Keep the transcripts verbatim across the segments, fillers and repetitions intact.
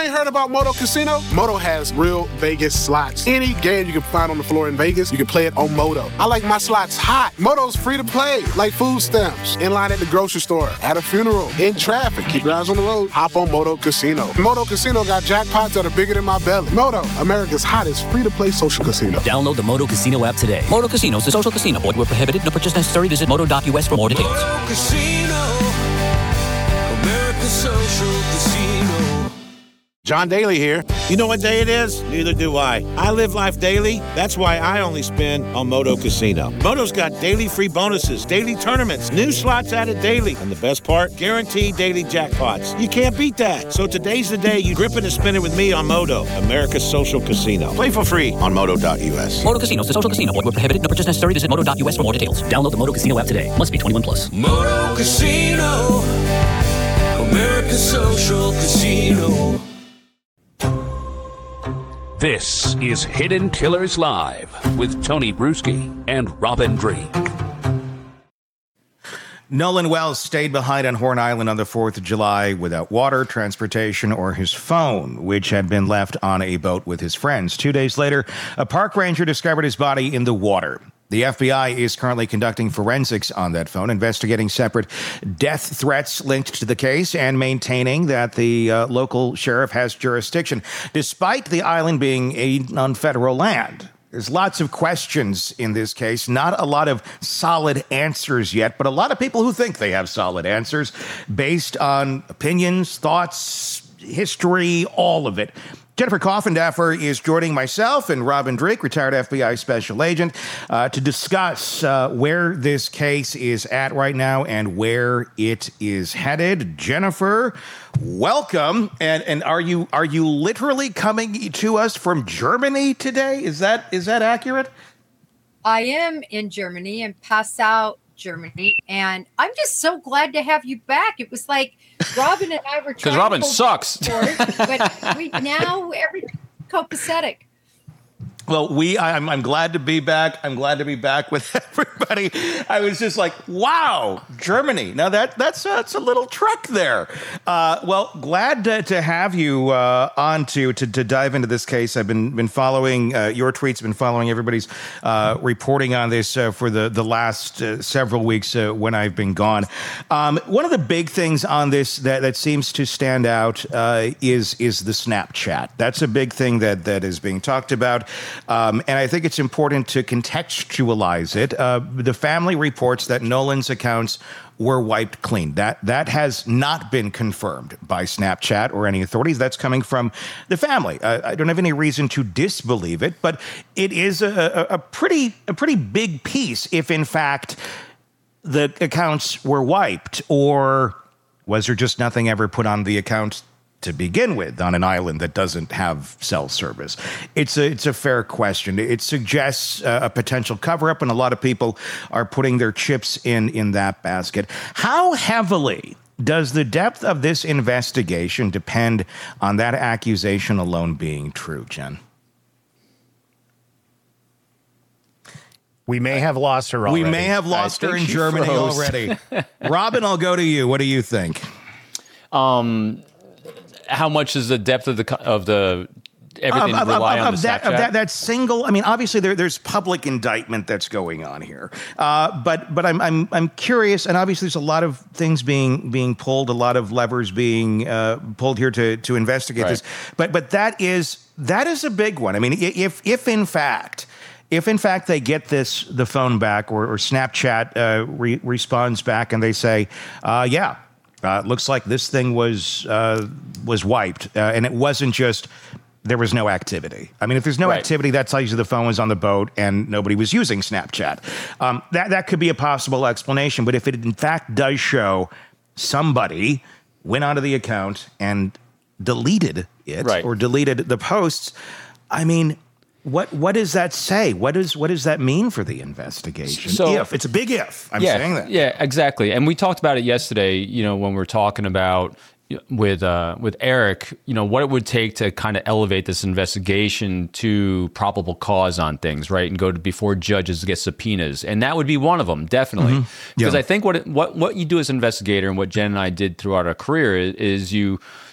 ain't heard about Moto Casino? Moto has real Vegas slots. Any game you can find on the floor in Vegas, you can play it on Moto. I like my slots hot. Moto's free to play, like food stamps. In line at the grocery store, at a funeral, in traffic. Keep your eyes on the road. Hop on Moto Casino. Moto Casino got jackpots that are bigger than my belly. Moto, America's hottest free-to-play social casino. Download the Moto Casino app today. Moto Casino is a social casino. Void where prohibited. No purchase necessary. Visit moto dot U S for more details. Moto Casino, America's social casino. John Daly here. You know what day it is? Neither do I. I live life daily. That's why I only spin on Moto Casino. Moto's got daily free bonuses, daily tournaments, new slots added daily. And the best part? Guaranteed daily jackpots. You can't beat that. So today's the day you grip it and spin it with me on Moto, America's social casino. Play for free on moto dot U S. Moto Casino is a social casino. Void where prohibited. No purchase necessary. Visit moto dot U S for more details. Download the Moto Casino app today. Must be twenty-one plus. Moto Casino, America's social casino. This is Hidden Killers Live with Tony Bruschi and Robin Dreeke. Nolan Wells stayed behind on Horn Island on the fourth of July without water, transportation, or his phone, which had been left on a boat with his friends. Two days later, a park ranger discovered his body in the water. The F B I is currently conducting forensics on that phone, investigating separate death threats linked to the case and maintaining that the uh, local sheriff has jurisdiction, despite the island being a, on federal land. There's lots of questions in this case, not a lot of solid answers yet, but a lot of people who think they have solid answers based on opinions, thoughts, history, all of it. Jennifer Coffindaffer is joining myself and Robin Dreeke, retired F B I special agent, uh, to discuss uh, where this case is at right now and where it is headed. Jennifer, welcome. And and are you are you literally coming to us from Germany today? Is that is that accurate? I am in Germany, in Passau, Germany, and I'm just so glad to have you back. It was like Robin and I were trying because Robin sucks, forward, but we now everything's copacetic. Well, we, I'm, I'm glad to be back. I'm glad to be back with everybody. I was just like, wow, Germany. Now that that's, that's a little trek there. Uh, well, glad to, to have you uh, on to, to to dive into this case. I've been been following uh, your tweets, been following everybody's uh, reporting on this uh, for the, the last uh, several weeks uh, when I've been gone. Um, one of the big things on this that, that seems to stand out uh, is, is the Snapchat. That's a big thing that, that is being talked about. Um, and I think it's important to contextualize it. Uh, the family reports that Nolan's accounts were wiped clean. That that has not been confirmed by Snapchat or any authorities. That's coming from the family. Uh, I don't have any reason to disbelieve it, but it is a, a, a pretty a pretty big piece if, in fact, the accounts were wiped, or was there just nothing ever put on the account to begin with on an island that doesn't have cell service? It's a, it's a fair question. It suggests uh, a potential cover-up, and a lot of people are putting their chips in, in that basket. How heavily does the depth of this investigation depend on that accusation alone being true, Jen? We may have lost her already. We may have lost her in Germany froze. already. Robin, I'll go to you. What do you think? Um... How much is the depth of the of the everything of, rely of, on of the that, Snapchat? Of that, that single. I mean, obviously there, there's public indictment that's going on here, uh, but but I'm I'm I'm curious, and obviously there's a lot of things being being pulled, a lot of levers being uh, pulled here to to investigate right. this. But but that is that is a big one. I mean, if if in fact. If, in fact, they get this, the phone back, or, or Snapchat uh, re- responds back and they say, uh, yeah, uh, it looks like this thing was uh, was wiped. Uh, and it wasn't just there was no activity. I mean, if there's no right. activity, that tells you the phone was on the boat and nobody was using Snapchat. Um, that, that could be a possible explanation. But if it, in fact, does show somebody went onto the account and deleted it right. or deleted the posts, I mean... What what does that say? What does what does that mean for the investigation? So, if it's a big if, I'm yeah, saying that. Yeah, exactly. And we talked about it yesterday. You know, when we were talking about with uh, with Eric, you know, what it would take to kind of elevate this investigation to probable cause on things, right, and go to before judges to get subpoenas, and that would be one of them, definitely. Mm-hmm. Because yeah. I think what it, what what you do as an investigator, and what Jen and I did throughout our career, is, is you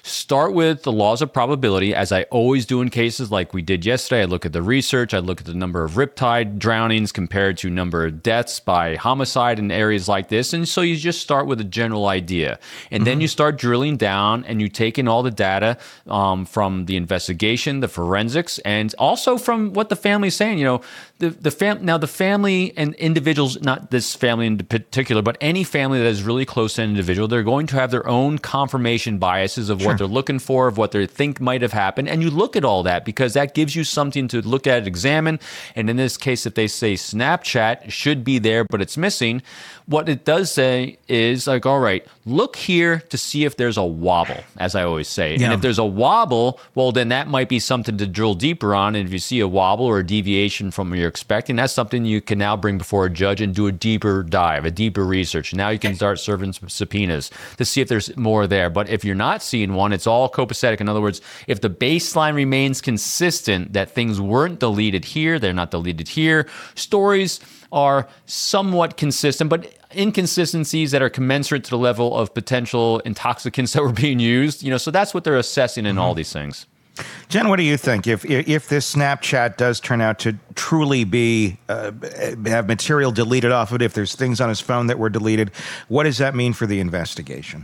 start with the laws of probability, as I always do in cases like we did yesterday. I look at the research, I look at the number of riptide drownings compared to number of deaths by homicide in areas like this. And so you just start with a general idea. And mm-hmm. then you start drilling down and you take in all the data um, from the investigation, the forensics, and also from what the family's saying. You know, the, the fam- now the family and individuals, not this family in particular, but any family that is really close to an individual, they're going to have their own confirmation biases of sure. what they're looking for, of what they think might have happened. And you look at all that because that gives you something to look at, examine. And in this case, if they say Snapchat should be there, but it's missing, what it does say is like, all right, look here to see if there's a wobble, as I always say. Yeah. And if there's a wobble, well, then that might be something to drill deeper on. And if you see a wobble or a deviation from what you're expecting, that's something you can now bring before a judge and do a deeper dive, a deeper research. Now you can start serving subpoenas to see if there's more there. But if you're not seeing one, it's all copacetic. In other words, if the baseline remains consistent, that things weren't deleted here, they're not deleted here, stories are somewhat consistent, but inconsistencies that are commensurate to the level of potential intoxicants that were being used, you know, so that's what they're assessing in mm-hmm. all these things. Jen, what do you think? If if this Snapchat does turn out to truly be uh, have material deleted off of it, if there's things on his phone that were deleted, what does that mean for the investigation?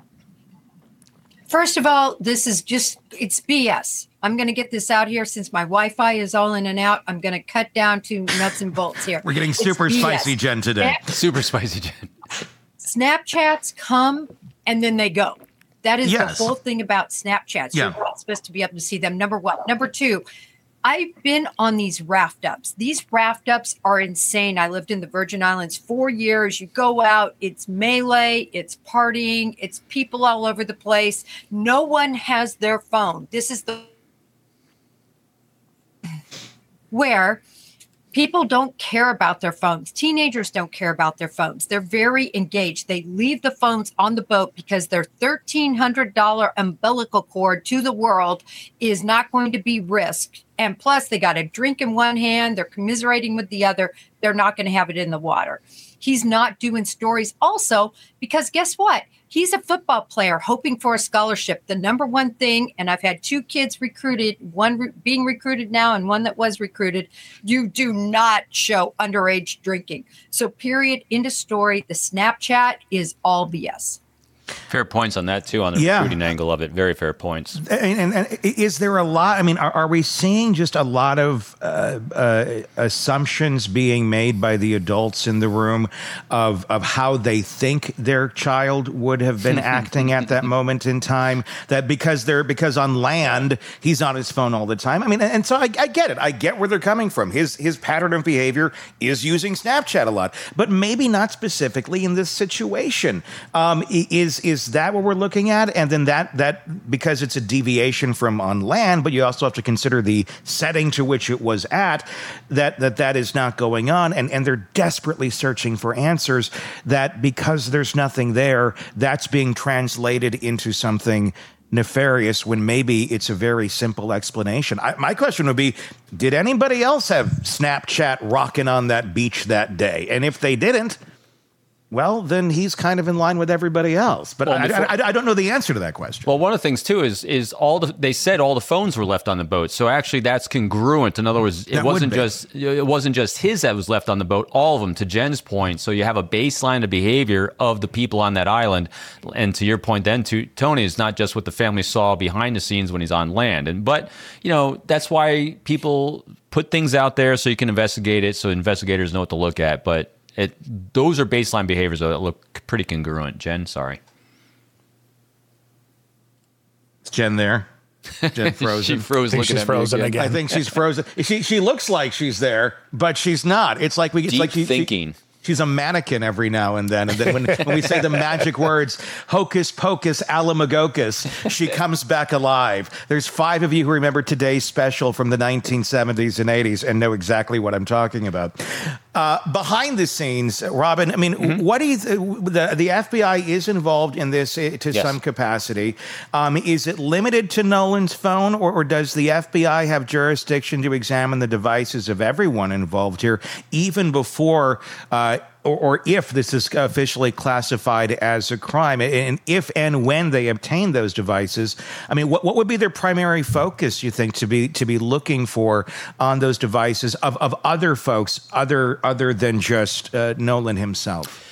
First of all, this is just, it's B S. I'm going to get this out here since my Wi-Fi is all in and out. I'm going to cut down to nuts and bolts here. We're getting super it's spicy, B S. Jen, today. Snap- super spicy, Jen. Snapchats come and then they go. That is yes. the whole thing about Snapchats. Yeah. You're not supposed to be able to see them. Number one. Number two, I've been on these raft ups. These raft ups are insane. I lived in the Virgin Islands four years. You go out, it's melee, it's partying, it's people all over the place. No one has their phone. This is the where people don't care about their phones. Teenagers don't care about their phones. They're very engaged. They leave the phones on the boat because their thirteen hundred dollars umbilical cord to the world is not going to be risked. And plus, they got a drink in one hand. They're commiserating with the other. They're not going to have it in the water. He's not doing stories also because guess what? He's a football player hoping for a scholarship. The number one thing, and I've had two kids recruited, one re- being recruited now and one that was recruited, you do not show underage drinking. So period, end of story. The Snapchat is all B S. Fair points on that, too, on the yeah. recruiting angle of it. Very fair points. And, and, and is there a lot, I mean, are, are we seeing just a lot of uh, uh, assumptions being made by the adults in the room of, of how they think their child would have been acting at that moment in time? That because they're, because on land, he's on his phone all the time. I mean, and so I, I get it. I get where they're coming from. His, his pattern of behavior is using Snapchat a lot, but maybe not specifically in this situation. Um, is Is that what we're looking at? And then that, that because it's a deviation from on land, but you also have to consider the setting to which it was at, that that, that is not going on. And, and they're desperately searching for answers that because there's nothing there, that's being translated into something nefarious when maybe it's a very simple explanation. I, my question would be, did anybody else have Snapchat rocking on that beach that day? And if they didn't, well, then he's kind of in line with everybody else. But well, I, before, I, I don't know the answer to that question. Well, one of the things, too, is is all the, they said all the phones were left on the boat. So actually that's congruent. In other words, it that wasn't just it wasn't just his that was left on the boat, all of them, to Jen's point. So you have a baseline of behavior of the people on that island. And to your point then, to Tony, is not just what the family saw behind the scenes when he's on land. And But, you know, that's why people put things out there so you can investigate it, so investigators know what to look at. But It, those are baseline behaviors that look pretty congruent. Jen, sorry. Is Jen there? Jen frozen. She froze looking at frozen me again. again. I think she's frozen. She she looks like she's there, but she's not. It's like we. It's Deep like she, thinking. She, She's a mannequin every now and then. And then when, when we say the magic words, hocus pocus alamagocus, she comes back alive. There's five of you who remember today's special from the nineteen seventies and eighties and know exactly what I'm talking about. Uh, behind the scenes, Robin, I mean, mm-hmm. what do you th- the, the F B I is involved in this to yes. some capacity. Um, is it limited to Nolan's phone, or, or does the F B I have jurisdiction to examine the devices of everyone involved here, even before uh, or, or if this is officially classified as a crime, and if and when they obtain those devices, I mean, what, what would be their primary focus, you think, to be to be looking for on those devices of, of other folks, other other than just uh, Nolan himself?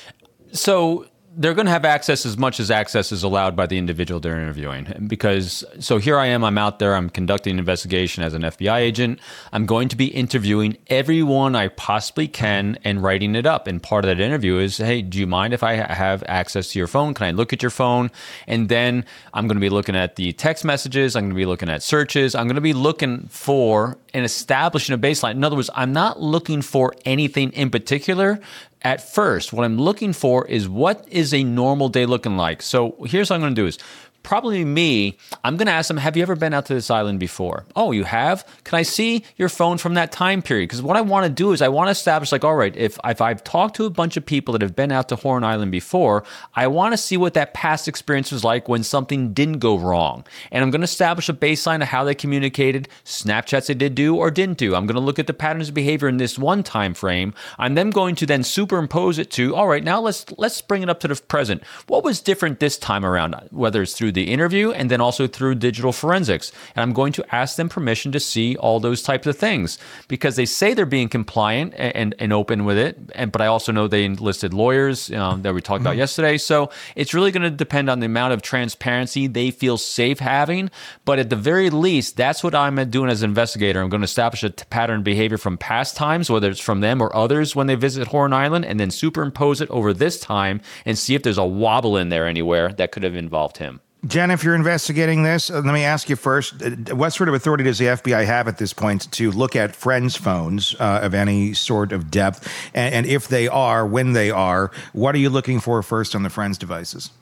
So they're going to have access as much as access is allowed by the individual they're interviewing. Because, so here I am, I'm out there, I'm conducting an investigation as an F B I agent. I'm going to be interviewing everyone I possibly can and writing it up. And part of that interview is, hey, do you mind if I have access to your phone? Can I look at your phone? And then I'm going to be looking at the text messages. I'm going to be looking at searches. I'm going to be looking for and establishing a baseline. In other words, I'm not looking for anything in particular. At first, what I'm looking for is what is a normal day looking like. So here's what I'm going to do is probably me, I'm going to ask them, have you ever been out to this island before? Oh, you have? Can I see your phone from that time period? Because what I want to do is I want to establish, like, all right, if, if I've talked to a bunch of people that have been out to Horn Island before, I want to see what that past experience was like when something didn't go wrong. And I'm going to establish a baseline of how they communicated, Snapchats they did do or didn't do. I'm going to look at the patterns of behavior in this one time frame. I'm then going to then superimpose it to, all right, now let's let's bring it up to the present. What was different this time around, whether it's through the interview and then also through digital forensics? And I'm going to ask them permission to see all those types of things because they say they're being compliant and, and, and open with it. And but I also know they enlisted lawyers um, that we talked about yesterday. So it's really going to depend on the amount of transparency they feel safe having. But at the very least, that's what I'm doing as an investigator. I'm going to establish a t- pattern of behavior from past times, whether it's from them or others when they visit Horn Island, and then superimpose it over this time and see if there's a wobble in there anywhere that could have involved him. Jen, if you're investigating this, uh, let me ask you first, uh, what sort of authority does the F B I have at this point to look at friends' phones uh, of any sort of depth? And, and if they are, when they are, what are you looking for first on the friends' devices?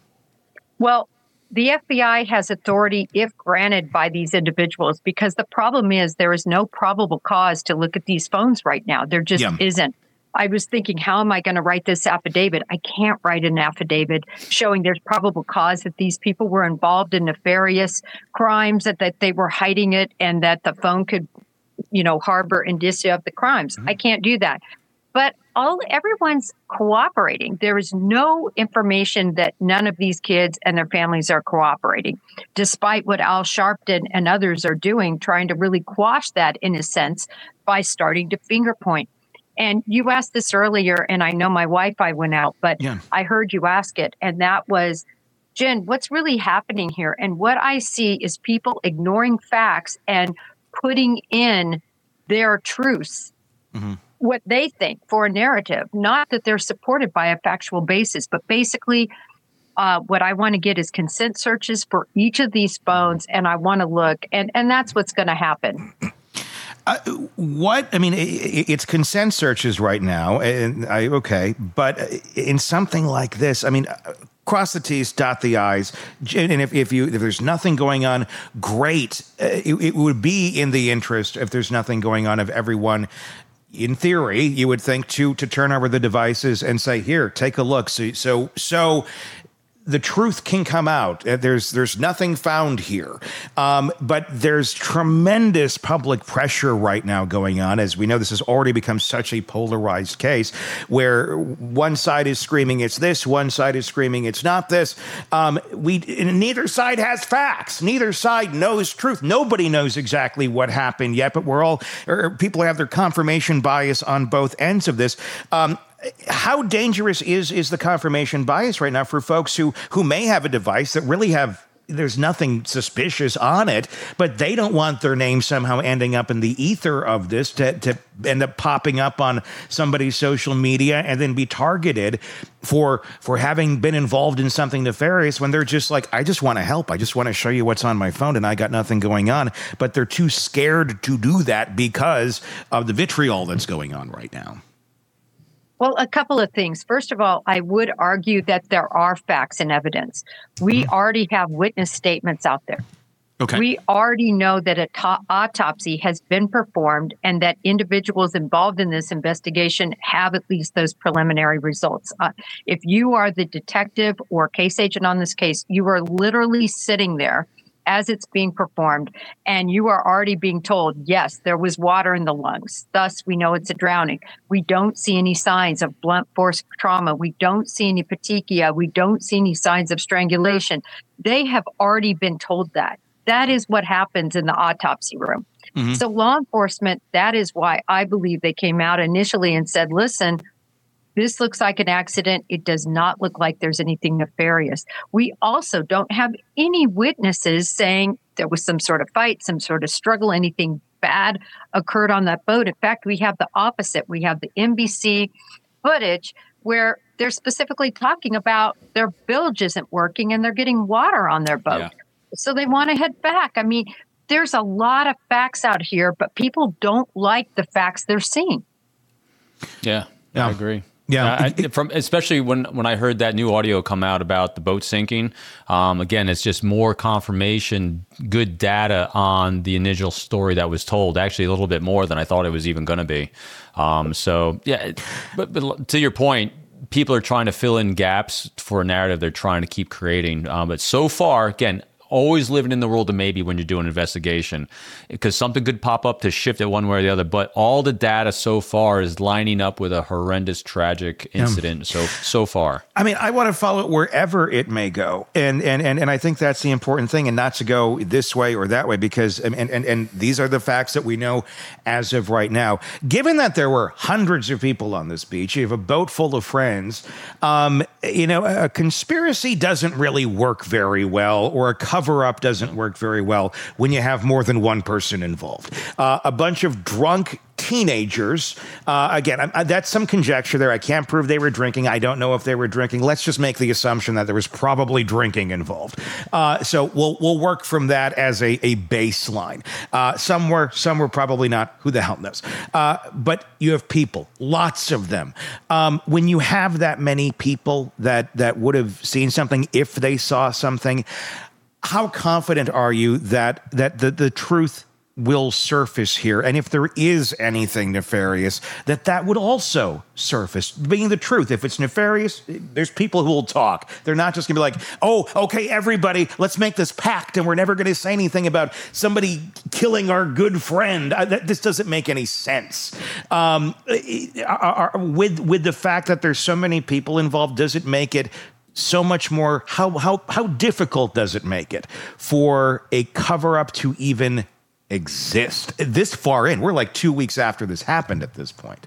Well, the F B I has authority if granted by these individuals, because the problem is there is no probable cause to look at these phones right now. There just yeah. isn't. I was thinking, how am I going to write this affidavit? I can't write an affidavit showing there's probable cause that these people were involved in nefarious crimes, that, that they were hiding it, and that the phone could, you know, harbor indicia of the crimes. Mm-hmm. I can't do that. But all everyone's cooperating. There is no information that none of these kids and their families are cooperating, despite what Al Sharpton and others are doing, trying to really quash that in a sense by starting to finger point. And you asked this earlier, and I know my Wi-Fi went out, but yeah. I heard you ask it. And that was, Jen, what's really happening here? And what I see is people ignoring facts and putting in their truths, mm-hmm. what they think for a narrative, not that they're supported by a factual basis, but basically uh, what I want to get is consent searches for each of these phones. And I want to look, and, and that's what's going to happen. Uh, what I mean, it, it's consent searches right now, and I okay, but in something like this, I mean, cross the T's, dot the I's, and if, if you if there's nothing going on, great. It, it would be in the interest, if there's nothing going on, of everyone. In theory, you would think to to turn over the devices and say, "Here, take a look." So so so. The truth can come out. There's there's nothing found here. Um, but there's tremendous public pressure right now going on. As we know, this has already become such a polarized case where one side is screaming it's this, one side is screaming it's not this. Um, we neither side has facts. Neither side knows truth. Nobody knows exactly what happened yet, but we're all, or people have their confirmation bias on both ends of this. Um, How dangerous is is the confirmation bias right now for folks who who may have a device that really have, there's nothing suspicious on it, but they don't want their name somehow ending up in the ether of this to, to end up popping up on somebody's social media and then be targeted for for having been involved in something nefarious when they're just like, I just want to help. I just want to show you what's on my phone and I got nothing going on. But they're too scared to do that because of the vitriol that's going on right now. Well, a couple of things. First of all, I would argue that there are facts and evidence. We mm-hmm. already have witness statements out there. Okay. We already know that a to- autopsy has been performed and that individuals involved in this investigation have at least those preliminary results. Uh, if you are the detective or case agent on this case, you are literally sitting there as it's being performed, and you are already being told, yes, there was water in the lungs. Thus, we know it's a drowning. We don't see any signs of blunt force trauma. We don't see any petechia. We don't see any signs of strangulation. They have already been told that. That is what happens in the autopsy room. Mm-hmm. So law enforcement, that is why I believe they came out initially and said, listen, this looks like an accident. It does not look like there's anything nefarious. We also don't have any witnesses saying there was some sort of fight, some sort of struggle, anything bad occurred on that boat. In fact, we have the opposite. We have the N B C footage where they're specifically talking about their bilge isn't working and they're getting water on their boat. Yeah. So they want to head back. I mean, there's a lot of facts out here, but people don't like the facts they're seeing. Yeah, yeah. I agree. Yeah, I, from especially when, when I heard that new audio come out about the boat sinking. Um, again, it's just more confirmation, good data on the initial story that was told. Actually, a little bit more than I thought it was even going to be. Um, so yeah, but, but to your point, people are trying to fill in gaps for a narrative they're trying to keep creating. Um, but so far, again, always living in the world of maybe when you're doing an investigation, because something could pop up to shift it one way or the other. But all the data so far is lining up with a horrendous, tragic incident. Yeah. So so far, I mean, I want to follow it wherever it may go, and and and and I think that's the important thing, and not to go this way or that way, because and and and these are the facts that we know as of right now. Given that there were hundreds of people on this beach, you have a boat full of friends. Um, you know, a conspiracy doesn't really work very well, or a cover-up doesn't work very well when you have more than one person involved. Uh, a bunch of drunk teenagers, uh, again, I, I, that's some conjecture there. I can't prove they were drinking. I don't know if they were drinking. Let's just make the assumption that there was probably drinking involved. Uh, so we'll we'll work from that as a, a baseline. Uh, some were, some were probably not. Who the hell knows? Uh, but you have people, lots of them. Um, when you have that many people that that would have seen something if they saw something, how confident are you that that the, the truth will surface here? And if there is anything nefarious, that that would also surface, being the truth. If it's nefarious, there's people who will talk. They're not just going to be like, oh, okay, everybody, let's make this pact, and we're never going to say anything about somebody killing our good friend. I, that, this doesn't make any sense. Um, are, are, with, with the fact that there's so many people involved, does it make it so much more, how how how difficult does it make it for a cover-up to even exist this far in? We're like two weeks after this happened at this point.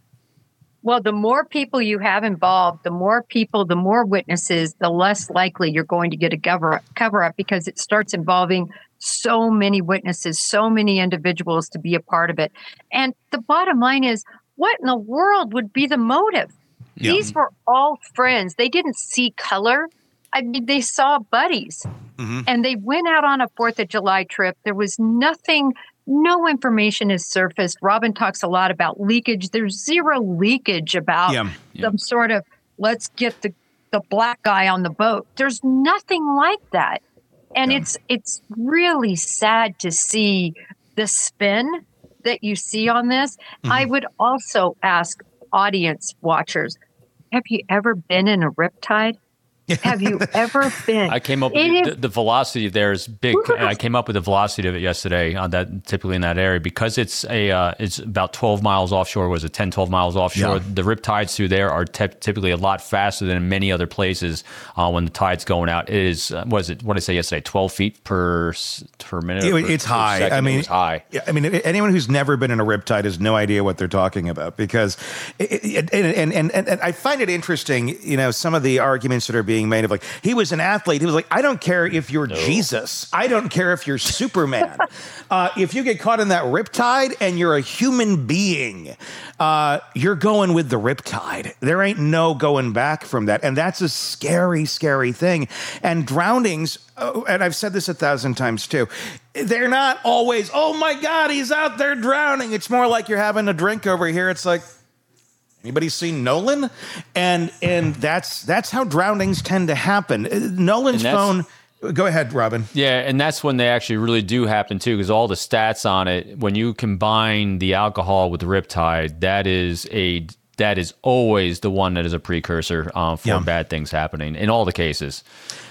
Well, the more people you have involved, the more people, the more witnesses, the less likely you're going to get a cover cover up, because it starts involving so many witnesses, so many individuals to be a part of it. And the bottom line is, what in the world would be the motive? Yeah. These were all friends. They didn't see color. I mean, they saw buddies. Mm-hmm. And they went out on a fourth of July trip. There was nothing, no information is surfaced. Robin talks a lot about leakage. There's zero leakage about yeah. Yeah. some sort of, let's get the, the black guy on the boat. There's nothing like that. And yeah. it's it's really sad to see the spin that you see on this. Mm-hmm. I would also ask audience watchers, have you ever been in a riptide? Have you ever been? I came up with the, the velocity there is big. I came up with the velocity of it yesterday on that, typically in that area, because it's a uh, it's about twelve miles offshore. Was it ten, twelve miles offshore? Yeah. The rip tides through there are te- typically a lot faster than in many other places uh, when the tide's going out. It is, uh, what is it, what did I say yesterday? twelve feet per per minute? It, per, it's per high. Second. I mean, it was high. I mean, anyone who's never been in a rip tide has no idea what they're talking about, because it, it, and, and, and, and I find it interesting, you know, some of the arguments that are being made of like, he was an athlete. He was like, I don't care if you're no. Jesus. I don't care if you're Superman. uh, if you get caught in that riptide and you're a human being, uh, you're going with the riptide. There ain't no going back from that. And that's a scary, scary thing. And drownings, oh, and I've said this a thousand times too, they're not always, oh my God, he's out there drowning. It's more like you're having a drink over here. It's like, anybody seen Nolan? And and that's that's how drownings tend to happen. Nolan's phone. Go ahead, Robin. Yeah, and that's when they actually really do happen too, because all the stats on it, when you combine the alcohol with the riptide, that is a that is always the one that is a precursor uh, for yeah. bad things happening in all the cases.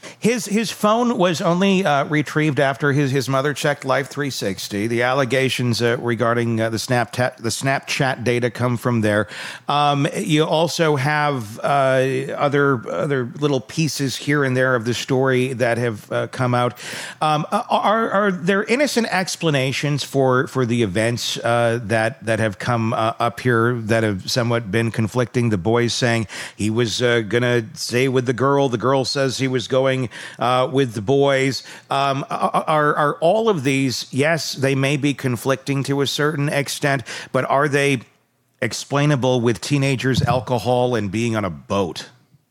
His his phone was only uh, retrieved after his, his mother checked Life three sixty. The allegations uh, regarding uh, the Snapchat the Snapchat data come from there. Um, you also have uh, other other little pieces here and there of the story that have uh, come out. Um, are are there innocent explanations for for the events uh, that that have come uh, up here that have somewhat been conflicting? The boys saying he was uh, gonna stay with the girl. The girl says he was going uh, with the boys. Um, are, are all of these, yes, they may be conflicting to a certain extent, but are they explainable with teenagers, alcohol, and being on a boat?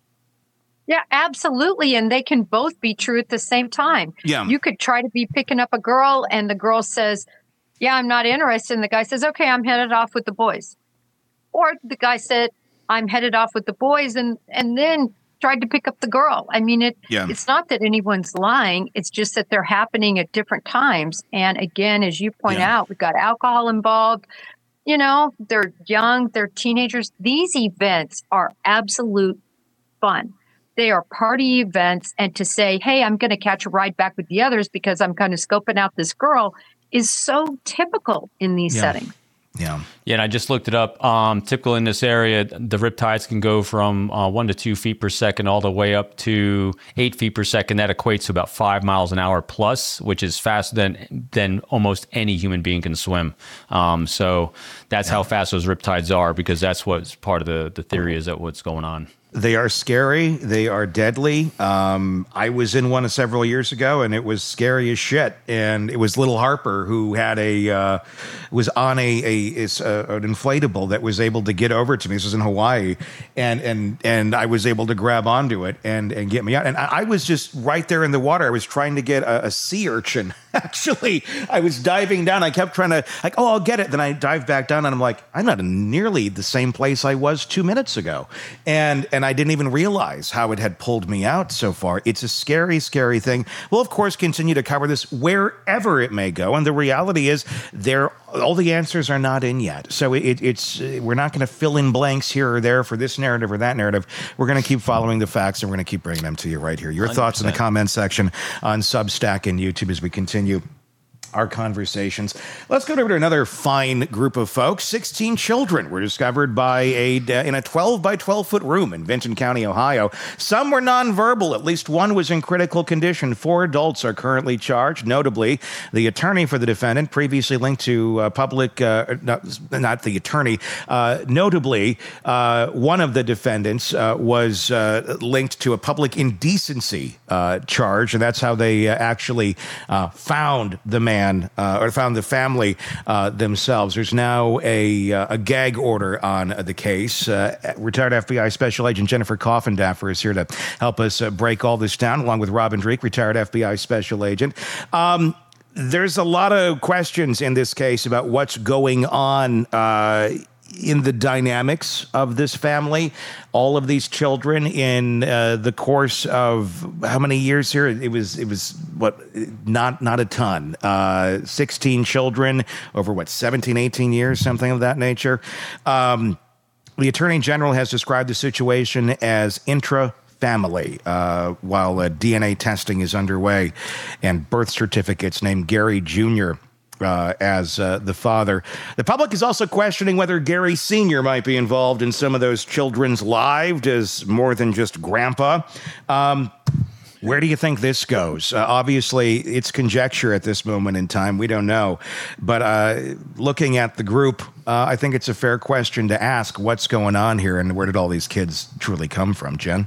Yeah, absolutely. And they can both be true at the same time. Yeah. You could try to be picking up a girl and the girl says, yeah, I'm not interested. And the guy says, okay, I'm headed off with the boys. Or the guy said, I'm headed off with the boys and, and then tried to pick up the girl. I mean, it. Yeah. It's not that anyone's lying. It's just that they're happening at different times. And again, as you point Yeah. out, we've got alcohol involved. You know, they're young, they're teenagers. These events are absolute fun. They are party events. And to say, hey, I'm going to catch a ride back with the others because I'm kind of scoping out this girl is so typical in these Yeah. settings. Yeah. Yeah, and I just looked it up. Um, typical in this area, the rip tides can go from uh, one to two feet per second all the way up to eight feet per second. That equates to about five miles an hour plus, which is faster than than almost any human being can swim. Um, so that's how fast those rip tides are, because that's what's part of the, the theory is that what's going on. They are scary. They are deadly. Um, I was in one several years ago, and it was scary as shit. And it was Little Harper who had a uh, was on a, a, is, uh, an inflatable that was able to get over to me. This was in Hawaii, and and and I was able to grab onto it and and get me out. And I, I was just right there in the water. I was trying to get a, a sea urchin. Actually, I was diving down. I kept trying to like, oh, I'll get it. Then I dived back down, and I'm like, I'm not in nearly the same place I was two minutes ago, and and I didn't even realize how it had pulled me out so far. It's a scary, scary thing. We'll, of course, continue to cover this wherever it may go. And the reality is there, all the answers are not in yet. So it, it's we're not going to fill in blanks here or there for this narrative or that narrative. We're going to keep following the facts, and we're going to keep bringing them to you right here. Your one hundred percent thoughts in the comment section on Substack and YouTube as we continue our conversations. Let's go over to another fine group of folks. sixteen children were discovered by a in a twelve by twelve foot room in Vinton County, Ohio. Some were nonverbal. At least one was in critical condition. Four adults are currently charged. Notably, the attorney for the defendant, previously linked to uh, public, uh, not, not the attorney, uh, notably, uh, one of the defendants uh, was uh, linked to a public indecency uh, charge, and that's how they uh, actually uh, found the man. Uh, or found the family uh, themselves. There's now a, uh, a gag order on uh, the case. Uh, retired F B I Special Agent Jennifer Coffendaffer is here to help us uh, break all this down, along with Robin Dreek, retired F B I Special Agent. Um, there's a lot of questions in this case about what's going on uh, in the dynamics of this family. All of these children in uh, the course of how many years here? It was, it was what, not not a ton. Uh, sixteen children over what, seventeen, eighteen years, something of that nature. Um, the Attorney General has described the situation as intra-family, uh, while uh, D N A testing is underway and birth certificates named Gary Junior Uh, as uh, the father. The public is also questioning whether Gary Senior might be involved in some of those children's lives as more than just grandpa. Um, where do you think this goes? Uh, obviously, it's conjecture at this moment in time. We don't know. But uh, looking at the group, uh, I think it's a fair question to ask what's going on here and where did all these kids truly come from, Jen?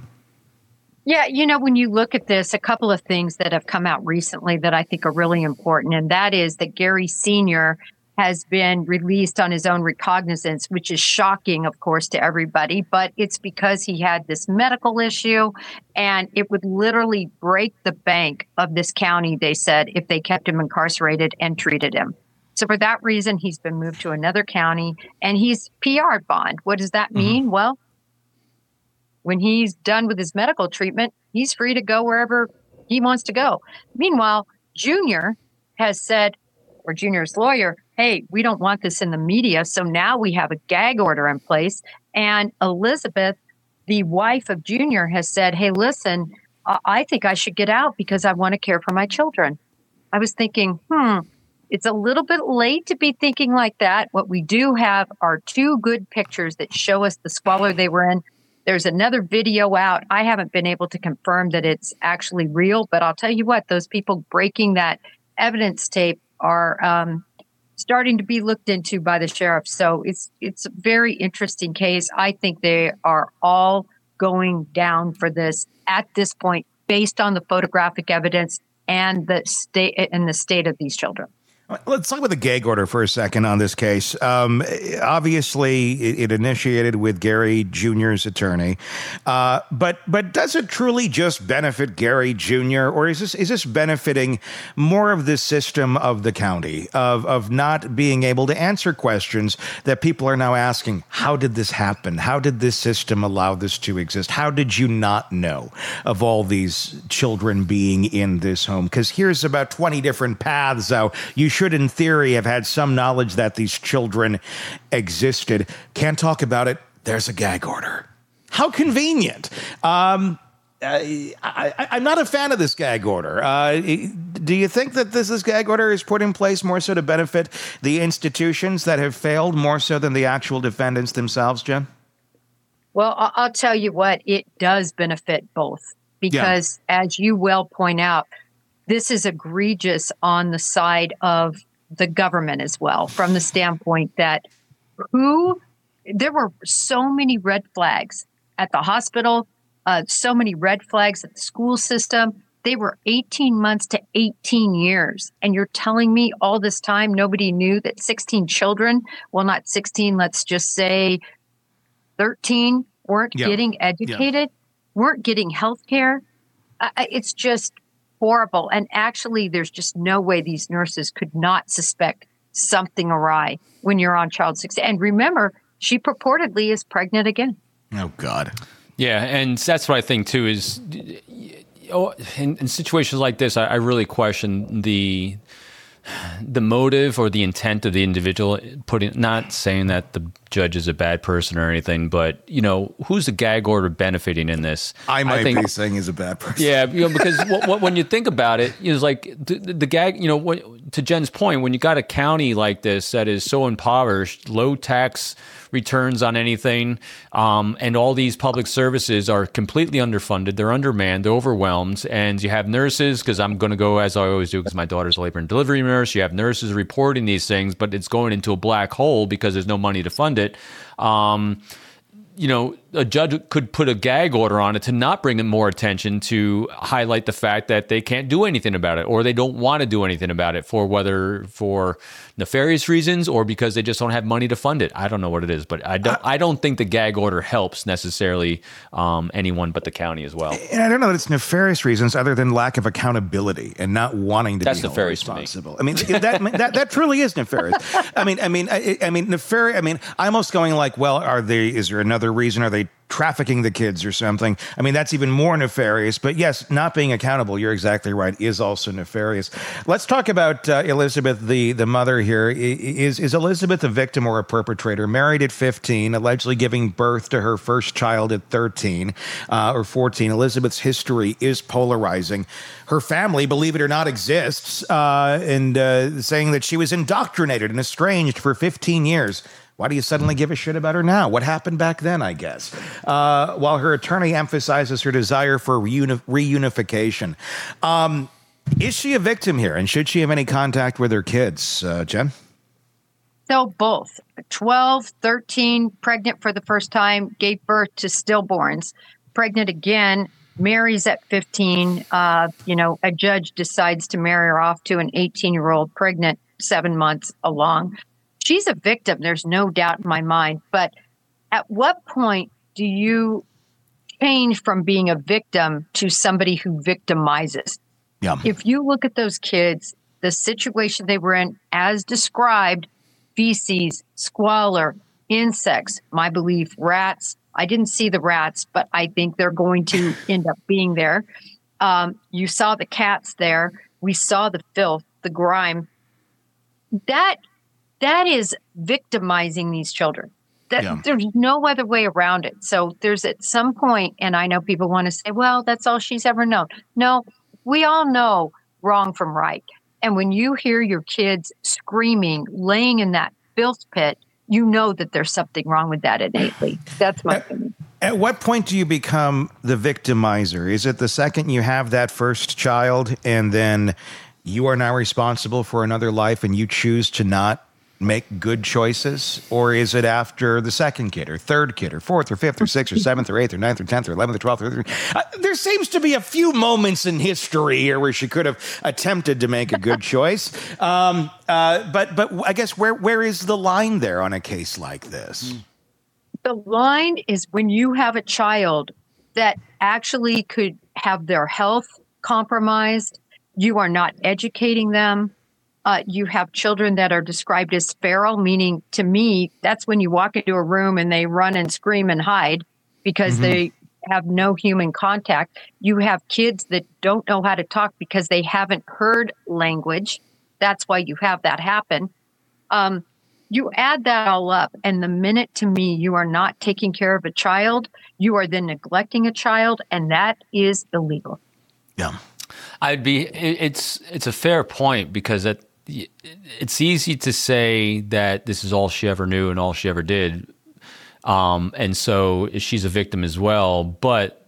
Yeah, you know, when you look at this, a couple of things that have come out recently that I think are really important, and that is that Gary Senior has been released on his own recognizance, which is shocking, of course, to everybody, but it's because he had this medical issue, and it would literally break the bank of this county, they said, if they kept him incarcerated and treated him. So for that reason, he's been moved to another county, and he's P R bond. What does that mean? Mm-hmm. Well, when he's done with his medical treatment, he's free to go wherever he wants to go. Meanwhile, Junior has said, or Junior's lawyer, hey, we don't want this in the media. So now we have a gag order in place. And Elizabeth, the wife of Junior, has said, hey, listen, I I think I should get out because I want to care for my children. I was thinking, hmm, it's a little bit late to be thinking like that. What we do have are two good pictures that show us the squalor they were in. There's another video out. I haven't been able to confirm that it's actually real, but I'll tell you what, those people breaking that evidence tape are um, starting to be looked into by the sheriff. So it's it's a very interesting case. I think they are all going down for this at this point, based on the photographic evidence and the state and the state of these children. Let's talk about the gag order for a second on this case. Um, obviously, it, it initiated with Gary Junior's attorney, uh, but but does it truly just benefit Gary Junior, or is this is this benefiting more of the system of the county of of not being able to answer questions that people are now asking? How did this happen? How did this system allow this to exist? How did you not know of all these children being in this home? Because here's about twenty different paths out. You should, in theory, have had some knowledge that these children existed. Can't talk about it. There's a gag order. How convenient. Um, I, I, I'm not a fan of this gag order. Uh, do you think that this, this gag order is put in place more so to benefit the institutions that have failed more so than the actual defendants themselves, Jen? Well, I- I'll tell you what, it does benefit both because, yeah. as you well point out, this is egregious on the side of the government as well, from the standpoint that who there were so many red flags at the hospital, uh, so many red flags at the school system. They were eighteen months to eighteen years. And you're telling me all this time nobody knew that sixteen children, well, not sixteen, let's just say thirteen, weren't yeah. getting educated, yeah. weren't getting health care. Uh, it's just horrible. And actually, there's just no way these nurses could not suspect something awry when you're on child sixteen. And remember, she purportedly is pregnant again. Oh, God. Yeah, and that's what I think, too, is in, in situations like this, I, I really question the the motive or the intent of the individual. Putting, not saying that the judge is a bad person or anything, but you know, who's the gag order benefiting in this? I might I think, be saying he's a bad person. Yeah, you know, because what, what, when you think about it, it's like the, the gag. You know, what, to Jen's point, when you got a county like this that is so impoverished, low tax returns on anything, um, and all these public services are completely underfunded. They're undermanned. They're overwhelmed, and you have nurses. Because I'm going to go as I always do, because my daughter's a labor and delivery nurse. You have nurses reporting these things, but it's going into a black hole because there's no money to fund it. Um, you know, a judge could put a gag order on it to not bring in more attention, to highlight the fact that they can't do anything about it, or they don't want to do anything about it, for whether for nefarious reasons or because they just don't have money to fund it. I don't know what it is, but I don't. I don't think the gag order helps necessarily um, anyone but the county as well. And I don't know that it's nefarious reasons, other than lack of accountability and not wanting to That's be nefarious responsible. I mean, that, that that truly is nefarious. I mean, I mean, I, I mean, nefarious. I mean, I'm almost going like, well, are they? Is there another reason? Are they trafficking the kids or something? I mean, that's even more nefarious. But yes, not being accountable, you're exactly right, is also nefarious. Let's talk about uh, Elizabeth, the, the mother here. Is, is Elizabeth a victim or a perpetrator? Married at fifteen, allegedly giving birth to her first child at thirteen uh, or fourteen. Elizabeth's history is polarizing. Her family, believe it or not, exists, uh, and uh, saying that she was indoctrinated and estranged for fifteen years. Why do you suddenly give a shit about her now? What happened back then, I guess? Uh, while her attorney emphasizes her desire for reuni- reunification. Um, is she a victim here? And should she have any contact with her kids, uh, Jen? So both. twelve, thirteen, pregnant for the first time, gave birth to stillborns. Pregnant again, marries at fifteen. Uh, you know, a judge decides to marry her off to an eighteen-year-old pregnant seven months along. She's a victim, there's no doubt in my mind. But at what point do you change from being a victim to somebody who victimizes? Yeah. If you look at those kids, the situation they were in, as described, feces, squalor, insects, my belief, rats. I didn't see the rats, but I think they're going to end up being there. Um, you saw the cats there. We saw the filth, the grime. That That is victimizing these children. That, Yeah. There's no other way around it. So there's at some point, and I know people want to say, well, that's all she's ever known. No, we all know wrong from right. And when you hear your kids screaming, laying in that filth pit, you know that there's something wrong with that innately. That's my opinion. At what point do you become the victimizer? Is it the second you have that first child and then you are now responsible for another life and you choose to not make good choices? Or is it after the second kid or third kid or fourth or fifth or sixth or seventh or eighth or ninth or tenth or eleventh or twelfth? Or uh, there seems to be a few moments in history here where she could have attempted to make a good choice. Um, uh, but but I guess where where is the line there on a case like this? The line is when you have a child that actually could have their health compromised, you are not educating them. Uh, you have children that are described as feral, meaning to me, that's when you walk into a room and they run and scream and hide because mm-hmm. they have no human contact. You have kids that don't know how to talk because they haven't heard language. That's why you have that happen. Um, you add that all up, and the minute to me you are not taking care of a child, you are then neglecting a child, and that is illegal. Yeah. I'd be. It's it's a fair point because it, it's easy to say that this is all she ever knew and all she ever did, um, and so she's a victim as well. But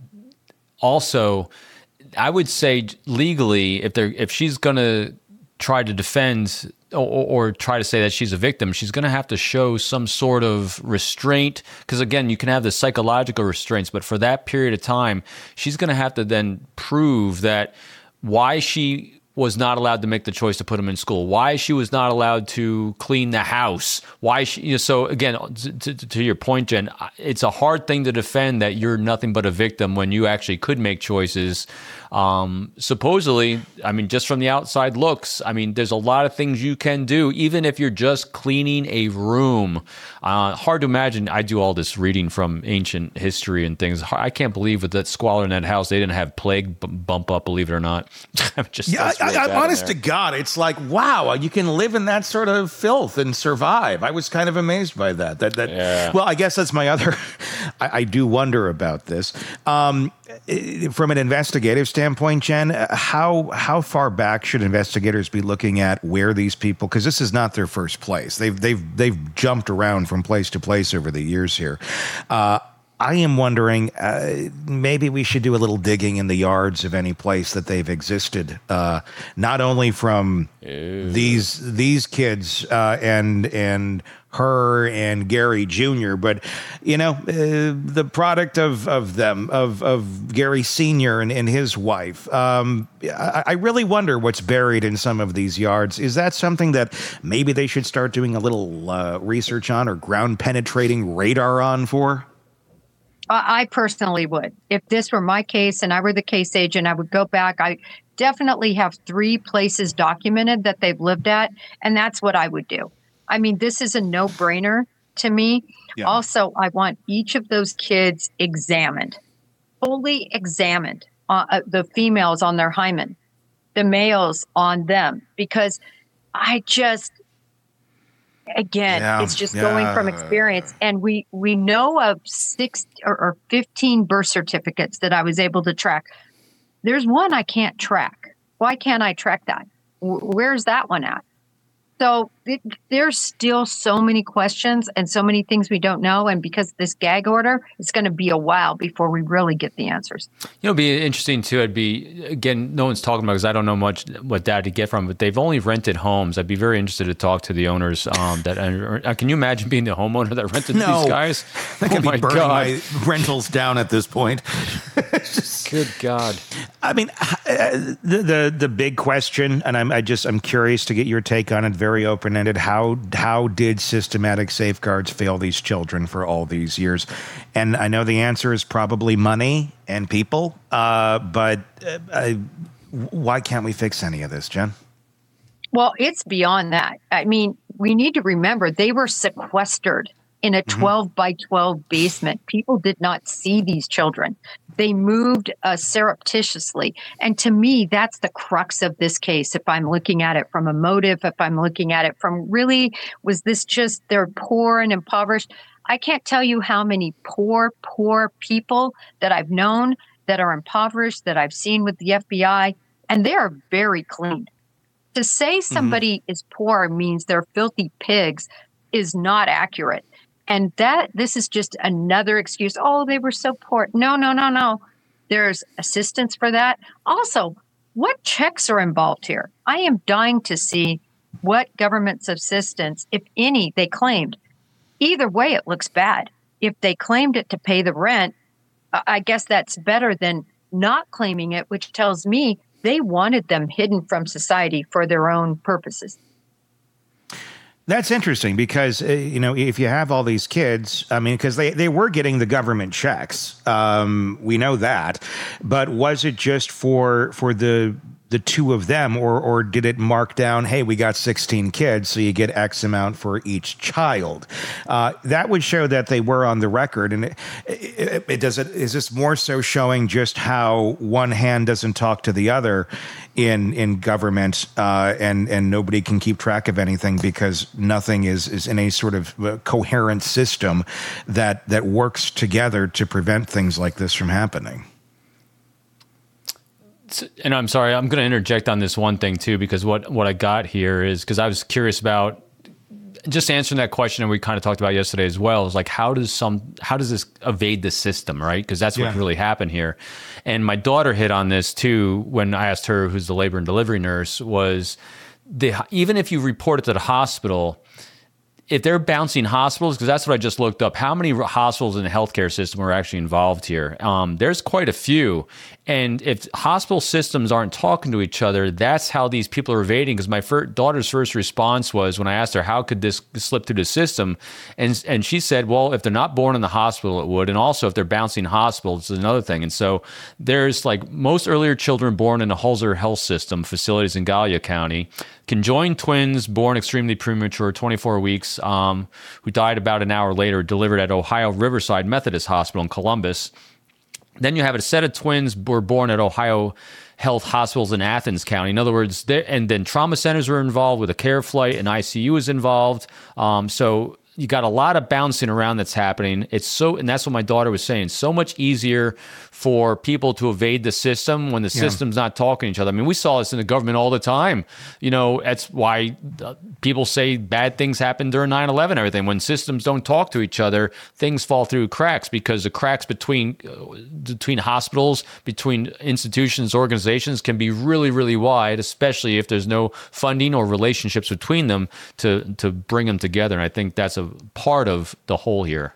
also, I would say legally, if they're if she's going to try to defend or, or try to say that she's a victim, she's going to have to show some sort of restraint. Because again, you can have the psychological restraints, but for that period of time, she's going to have to then prove that why she was not allowed to make the choice to put him in school, why she was not allowed to clean the house, why she, you know, so again, to, to, to your point, Jen, it's a hard thing to defend that you're nothing but a victim when you actually could make choices. Um, supposedly, I mean, just from the outside looks, I mean, there's a lot of things you can do, even if you're just cleaning a room. Uh, hard to imagine. I do all this reading from ancient history and things. I can't believe with that squalor in that house, they didn't have plague b- bump up, believe it or not. just, yeah, I, really I, I'm honest to God, it's like, wow, you can live in that sort of filth and survive. I was kind of amazed by that. That, that. Yeah. Well, I guess that's my other, I, I do wonder about this. Um, from an investigative standpoint, Jen, how how far back should investigators be looking at where these people, because this is not their first place. They've they've they've jumped around from place to place over the years here. Uh, I am wondering, uh, maybe we should do a little digging in the yards of any place that they've existed, uh, not only from Ew. these these kids uh, and and her and Gary Junior, but you know, uh, the product of of them, of of Gary Senior and, and his wife. Um, I, I really wonder what's buried in some of these yards. Is that something that maybe they should start doing a little uh, research on or ground penetrating radar on for? I personally would. If this were my case and I were the case agent, I would go back. I definitely have three places documented that they've lived at, and that's what I would do. I mean, this is a no-brainer to me. Yeah. Also, I want each of those kids examined, fully examined, uh, the females on their hymen, the males on them, because I just... Again, yeah, it's just yeah. going from experience. And we, we know of six or, or fifteen birth certificates that I was able to track. There's one I can't track. Why can't I track that? W- where's that one at? So it, there's still so many questions and so many things we don't know. And because of this gag order, it's going to be a while before we really get the answers. You know, it'd be interesting too. It'd be, again, no one's talking about, because I don't know much what data to get from, but they've only rented homes. I'd be very interested to talk to the owners. Um, that uh, Can you imagine being the homeowner that rented no. these guys? I can oh be burning God. my rentals down at this point. Just, Good God. I mean, the, the, the big question, and I'm, I just, I'm curious to get your take on it, very open-ended. How how did systematic safeguards fail these children for all these years? And I know the answer is probably money and people, uh, but uh, I, why can't we fix any of this, Jen? Well, it's beyond that. I mean, we need to remember they were sequestered in a twelve mm-hmm. by twelve basement. People did not see these children. They moved uh, surreptitiously. And to me, that's the crux of this case. If I'm looking at it from a motive, if I'm looking at it from really, was this just they're poor and impoverished? I can't tell you how many poor, poor people that I've known that are impoverished that I've seen with the F B I, and they are very clean. To say somebody mm-hmm. is poor means they're filthy pigs is not accurate. And that this is just another excuse. Oh, they were so poor. No, no, no, no. There's assistance for that. Also, what checks are involved here? I am dying to see what government subsistence, if any, they claimed. Either way, it looks bad. If they claimed it to pay the rent, I guess that's better than not claiming it, which tells me they wanted them hidden from society for their own purposes. That's interesting because, uh, you know, if you have all these kids, I mean, because they, they were getting the government checks. Um, we know that. But was it just for for the the two of them, or or did it mark down, hey, we got sixteen kids, so you get X amount for each child? Uh, that would show that they were on the record. And it, it, it does it is this more so showing just how one hand doesn't talk to the other in in government, uh, and and nobody can keep track of anything because nothing is is in a sort of coherent system that that works together to prevent things like this from happening. And I'm sorry, I'm going to interject on this one thing too, because what, what I got here is because I was curious about just answering that question, and we kind of talked about yesterday as well, is like, how does some, how does this evade the system, right? Because that's what yeah. really happened here. And my daughter hit on this too when I asked her, who's the labor and delivery nurse, was the, even if you report it to the hospital, if they're bouncing hospitals, because that's what I just looked up, how many hospitals in the healthcare system are actually involved here? Um, there's quite a few. And if hospital systems aren't talking to each other, that's how these people are evading. Because my fir- daughter's first response was when I asked her, how could this slip through the system? And and she said, well, if they're not born in the hospital, it would. And also if they're bouncing hospitals, it's another thing. And so there's like most earlier children born in the Holzer Health System facilities in Gallia County, conjoined twins born extremely premature, twenty-four weeks, um, who died about an hour later, delivered at Ohio Riverside Methodist Hospital in Columbus. Then you have a set of twins who were born at Ohio Health Hospitals in Athens County. In other words, and then trauma centers were involved with a care flight, and I C U is involved. Um, so you got a lot of bouncing around that's happening. It's so, and that's what my daughter was saying, so much easier for people to evade the system when the yeah. system's not talking to each other. I mean, we saw this in the government all the time. You know, that's why people say bad things happen during nine eleven, everything. When systems don't talk to each other, things fall through cracks, because the cracks between uh, between hospitals, between institutions, organizations can be really, really wide, especially if there's no funding or relationships between them to, to bring them together. And I think that's a part of the whole here.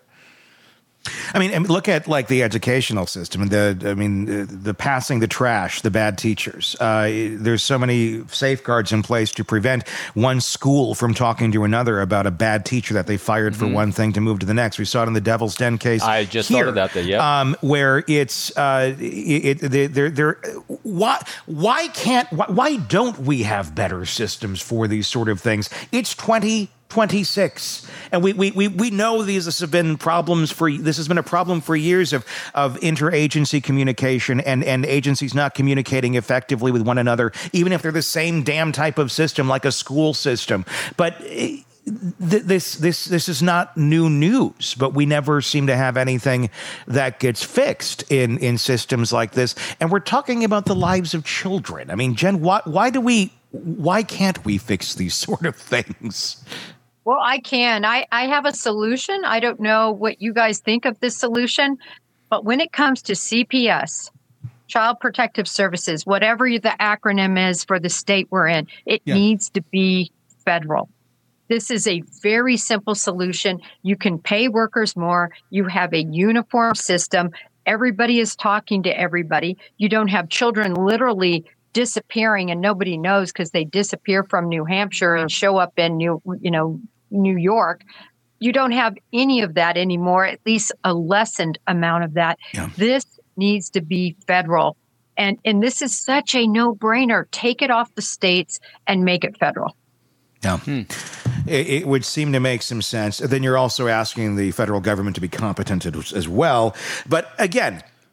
I mean, look at like the educational system and the, I mean, the, the passing the trash, the bad teachers. Uh, there's so many safeguards in place to prevent one school from talking to another about a bad teacher that they fired mm-hmm. for one thing to move to the next. We saw it in the Devil's Den case. I just here, thought of that. Yeah, um, where it's uh, it, it they're they're why why can't why, why don't we have better systems for these sort of things? It's twenty twenty-six, and we, we we we know these have been problems for this has been a problem for years of of interagency communication and and agencies not communicating effectively with one another, even if they're the same damn type of system like a school system. But th- this this this is not new news, but we never seem to have anything that gets fixed in in systems like this. And we're talking about the lives of children. I mean, Jen, why why do we why can't we fix these sort of things? Well, I can. I, I have a solution. I don't know what you guys think of this solution, but when it comes to C P S, Child Protective Services, whatever the acronym is for the state we're in, it yeah. needs to be federal. This is a very simple solution. You can pay workers more. You have a uniform system. Everybody is talking to everybody. You don't have children literally disappearing and nobody knows because they disappear from New Hampshire and show up in New, you know, New York. You don't have any of that anymore, at least a lessened amount of that. Yeah. This needs to be federal. And, and this is such a no-brainer. Take it off the states and make it federal. Yeah. Hmm. It, it would seem to make some sense. Then you're also asking the federal government to be competent as well. But again,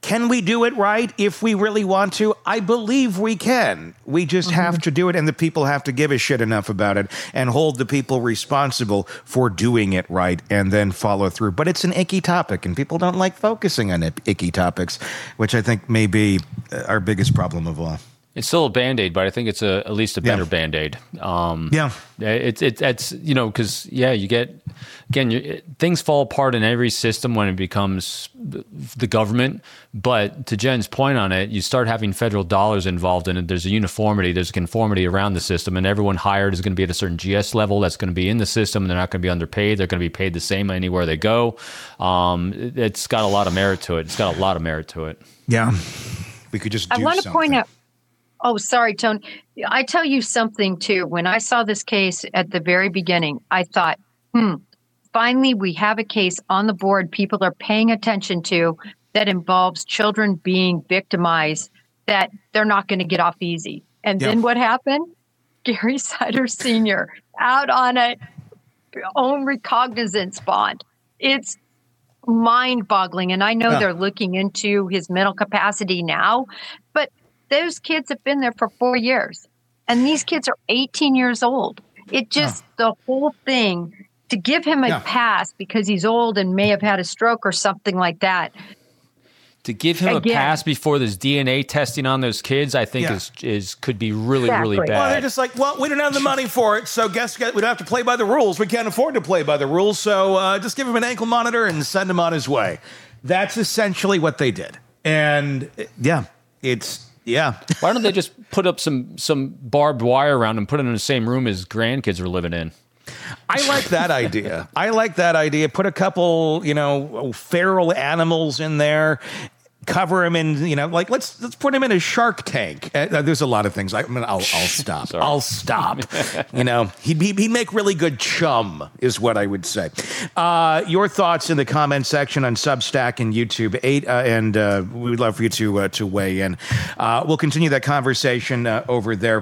Can we do it right if we really want to? I believe we can. We just mm-hmm. have to do it, and the people have to give a shit enough about it and hold the people responsible for doing it right and then follow through. But it's an icky topic, and people don't like focusing on icky topics, which I think may be our biggest problem of all. It's still a Band-Aid, but I think it's a, at least a better yeah. Band-Aid. Um, yeah. It's, it, it's, you know, because, yeah, you get, again, you, it, things fall apart in every system when it becomes the, the government. But to Jen's point on it, you start having federal dollars involved in it. There's a uniformity, there's a conformity around the system, and everyone hired is going to be at a certain G S level that's going to be in the system, and they're not going to be underpaid. They're going to be paid the same anywhere they go. Um, it, it's got a lot of merit to it. It's got a lot of merit to it. Yeah. We could just do I want to something. point out. Oh, sorry, Tone. I tell you something, too. When I saw this case at the very beginning, I thought, hmm, finally we have a case on the board people are paying attention to that involves children being victimized, that they're not going to get off easy. And yeah. then what happened? Gary Sider Senior out on a own recognizance bond. It's mind-boggling. And I know yeah. they're looking into his mental capacity now, but those kids have been there for four years, and these kids are eighteen years old. It just, oh. the whole thing, to give him a yeah. pass because he's old and may have had a stroke or something like that. To give him Again. a pass before there's D N A testing on those kids, I think yeah. is is could be really, exactly. really bad. Well, they're just like, well, we don't have the money for it, so guess we don't have to play by the rules. We can't afford to play by the rules, so uh, just give him an ankle monitor and send him on his way. That's essentially what they did. And, yeah, it's... Yeah. Why don't they just put up some some barbed wire around and put it in the same room as grandkids are living in? I like that idea. I like that idea. Put a couple, you know, feral animals in there. Cover him in, you know, like let's let's put him in a Shark Tank. Uh, there's a lot of things. I, I mean, I'll, I'll stop. I'll stop. You know, he'd, he'd make really good chum, is what I would say. Uh, your thoughts in the comment section on Substack and YouTube, eight, uh, and uh, we would love for you to uh, to weigh in. Uh, we'll continue that conversation uh, over there.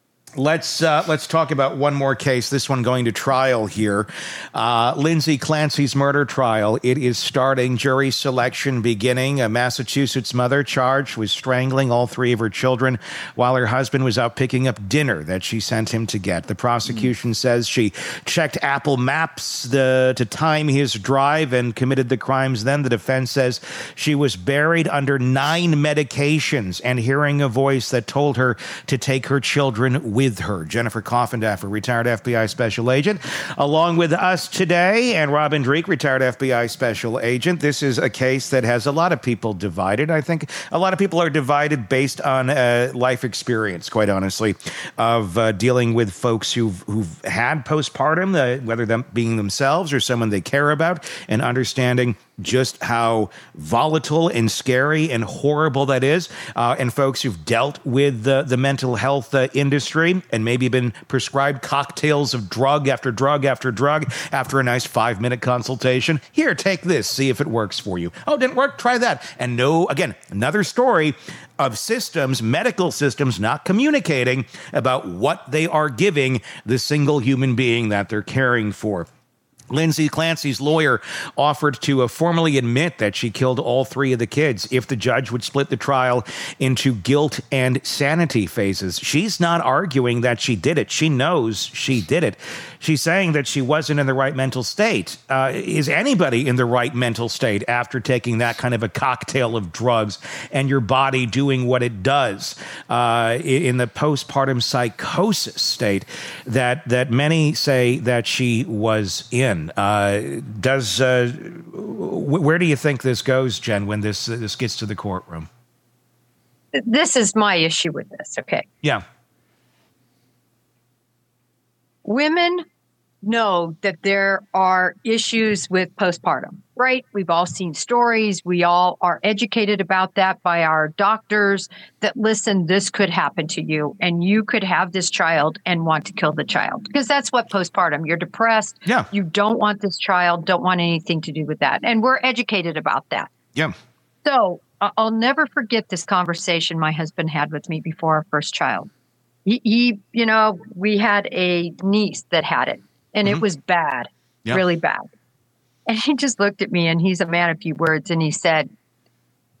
Let's uh, let's talk about one more case. This one going to trial here. Uh, Lindsay Clancy's murder trial. It is starting. Jury selection beginning. A Massachusetts mother charged with strangling all three of her children while her husband was out picking up dinner that she sent him to get. The prosecution mm. says she checked Apple Maps the, to time his drive and committed the crimes. Then the defense says she was buried under nine medications and hearing a voice that told her to take her children with her. Jennifer Coffendaffer, retired F B I special agent, along with us today, and Robin Dreek, retired F B I special agent. This is a case that has a lot of people divided. I think a lot of people are divided based on uh, life experience, quite honestly, of uh, dealing with folks who've, who've had postpartum, uh, whether them being themselves or someone they care about, and understanding just how volatile and scary and horrible that is. Uh, and folks who've dealt with the, the mental health uh, industry and maybe been prescribed cocktails of drug after drug after drug after a nice five-minute consultation. Here, take this, see if it works for you. Oh, didn't work? Try that. And no, again, another story of systems, medical systems, not communicating about what they are giving the single human being that they're caring for. Lindsay Clancy's lawyer offered to uh, formally admit that she killed all three of the kids if the judge would split the trial into guilt and sanity phases. She's not arguing that she did it. She knows she did it. She's saying that she wasn't in the right mental state. Uh, is anybody in the right mental state after taking that kind of a cocktail of drugs and your body doing what it does uh, in the postpartum psychosis state that, that many say that she was in? Uh, does uh, w- where do you think this goes, Jen, when this uh, this gets to the courtroom? This is my issue with this. Okay. Yeah. Women know that there are issues with postpartum, right? We've all seen stories. We all are educated about that by our doctors that, listen, this could happen to you and you could have this child and want to kill the child, because that's what postpartum, you're depressed. Yeah. You don't want this child, don't want anything to do with that. And we're educated about that. Yeah. So uh, I'll never forget this conversation my husband had with me before our first child. He, he you know, we had a niece that had it. And mm-hmm. it was bad, yeah. really bad. And he just looked at me, and he's a man of few words, and he said,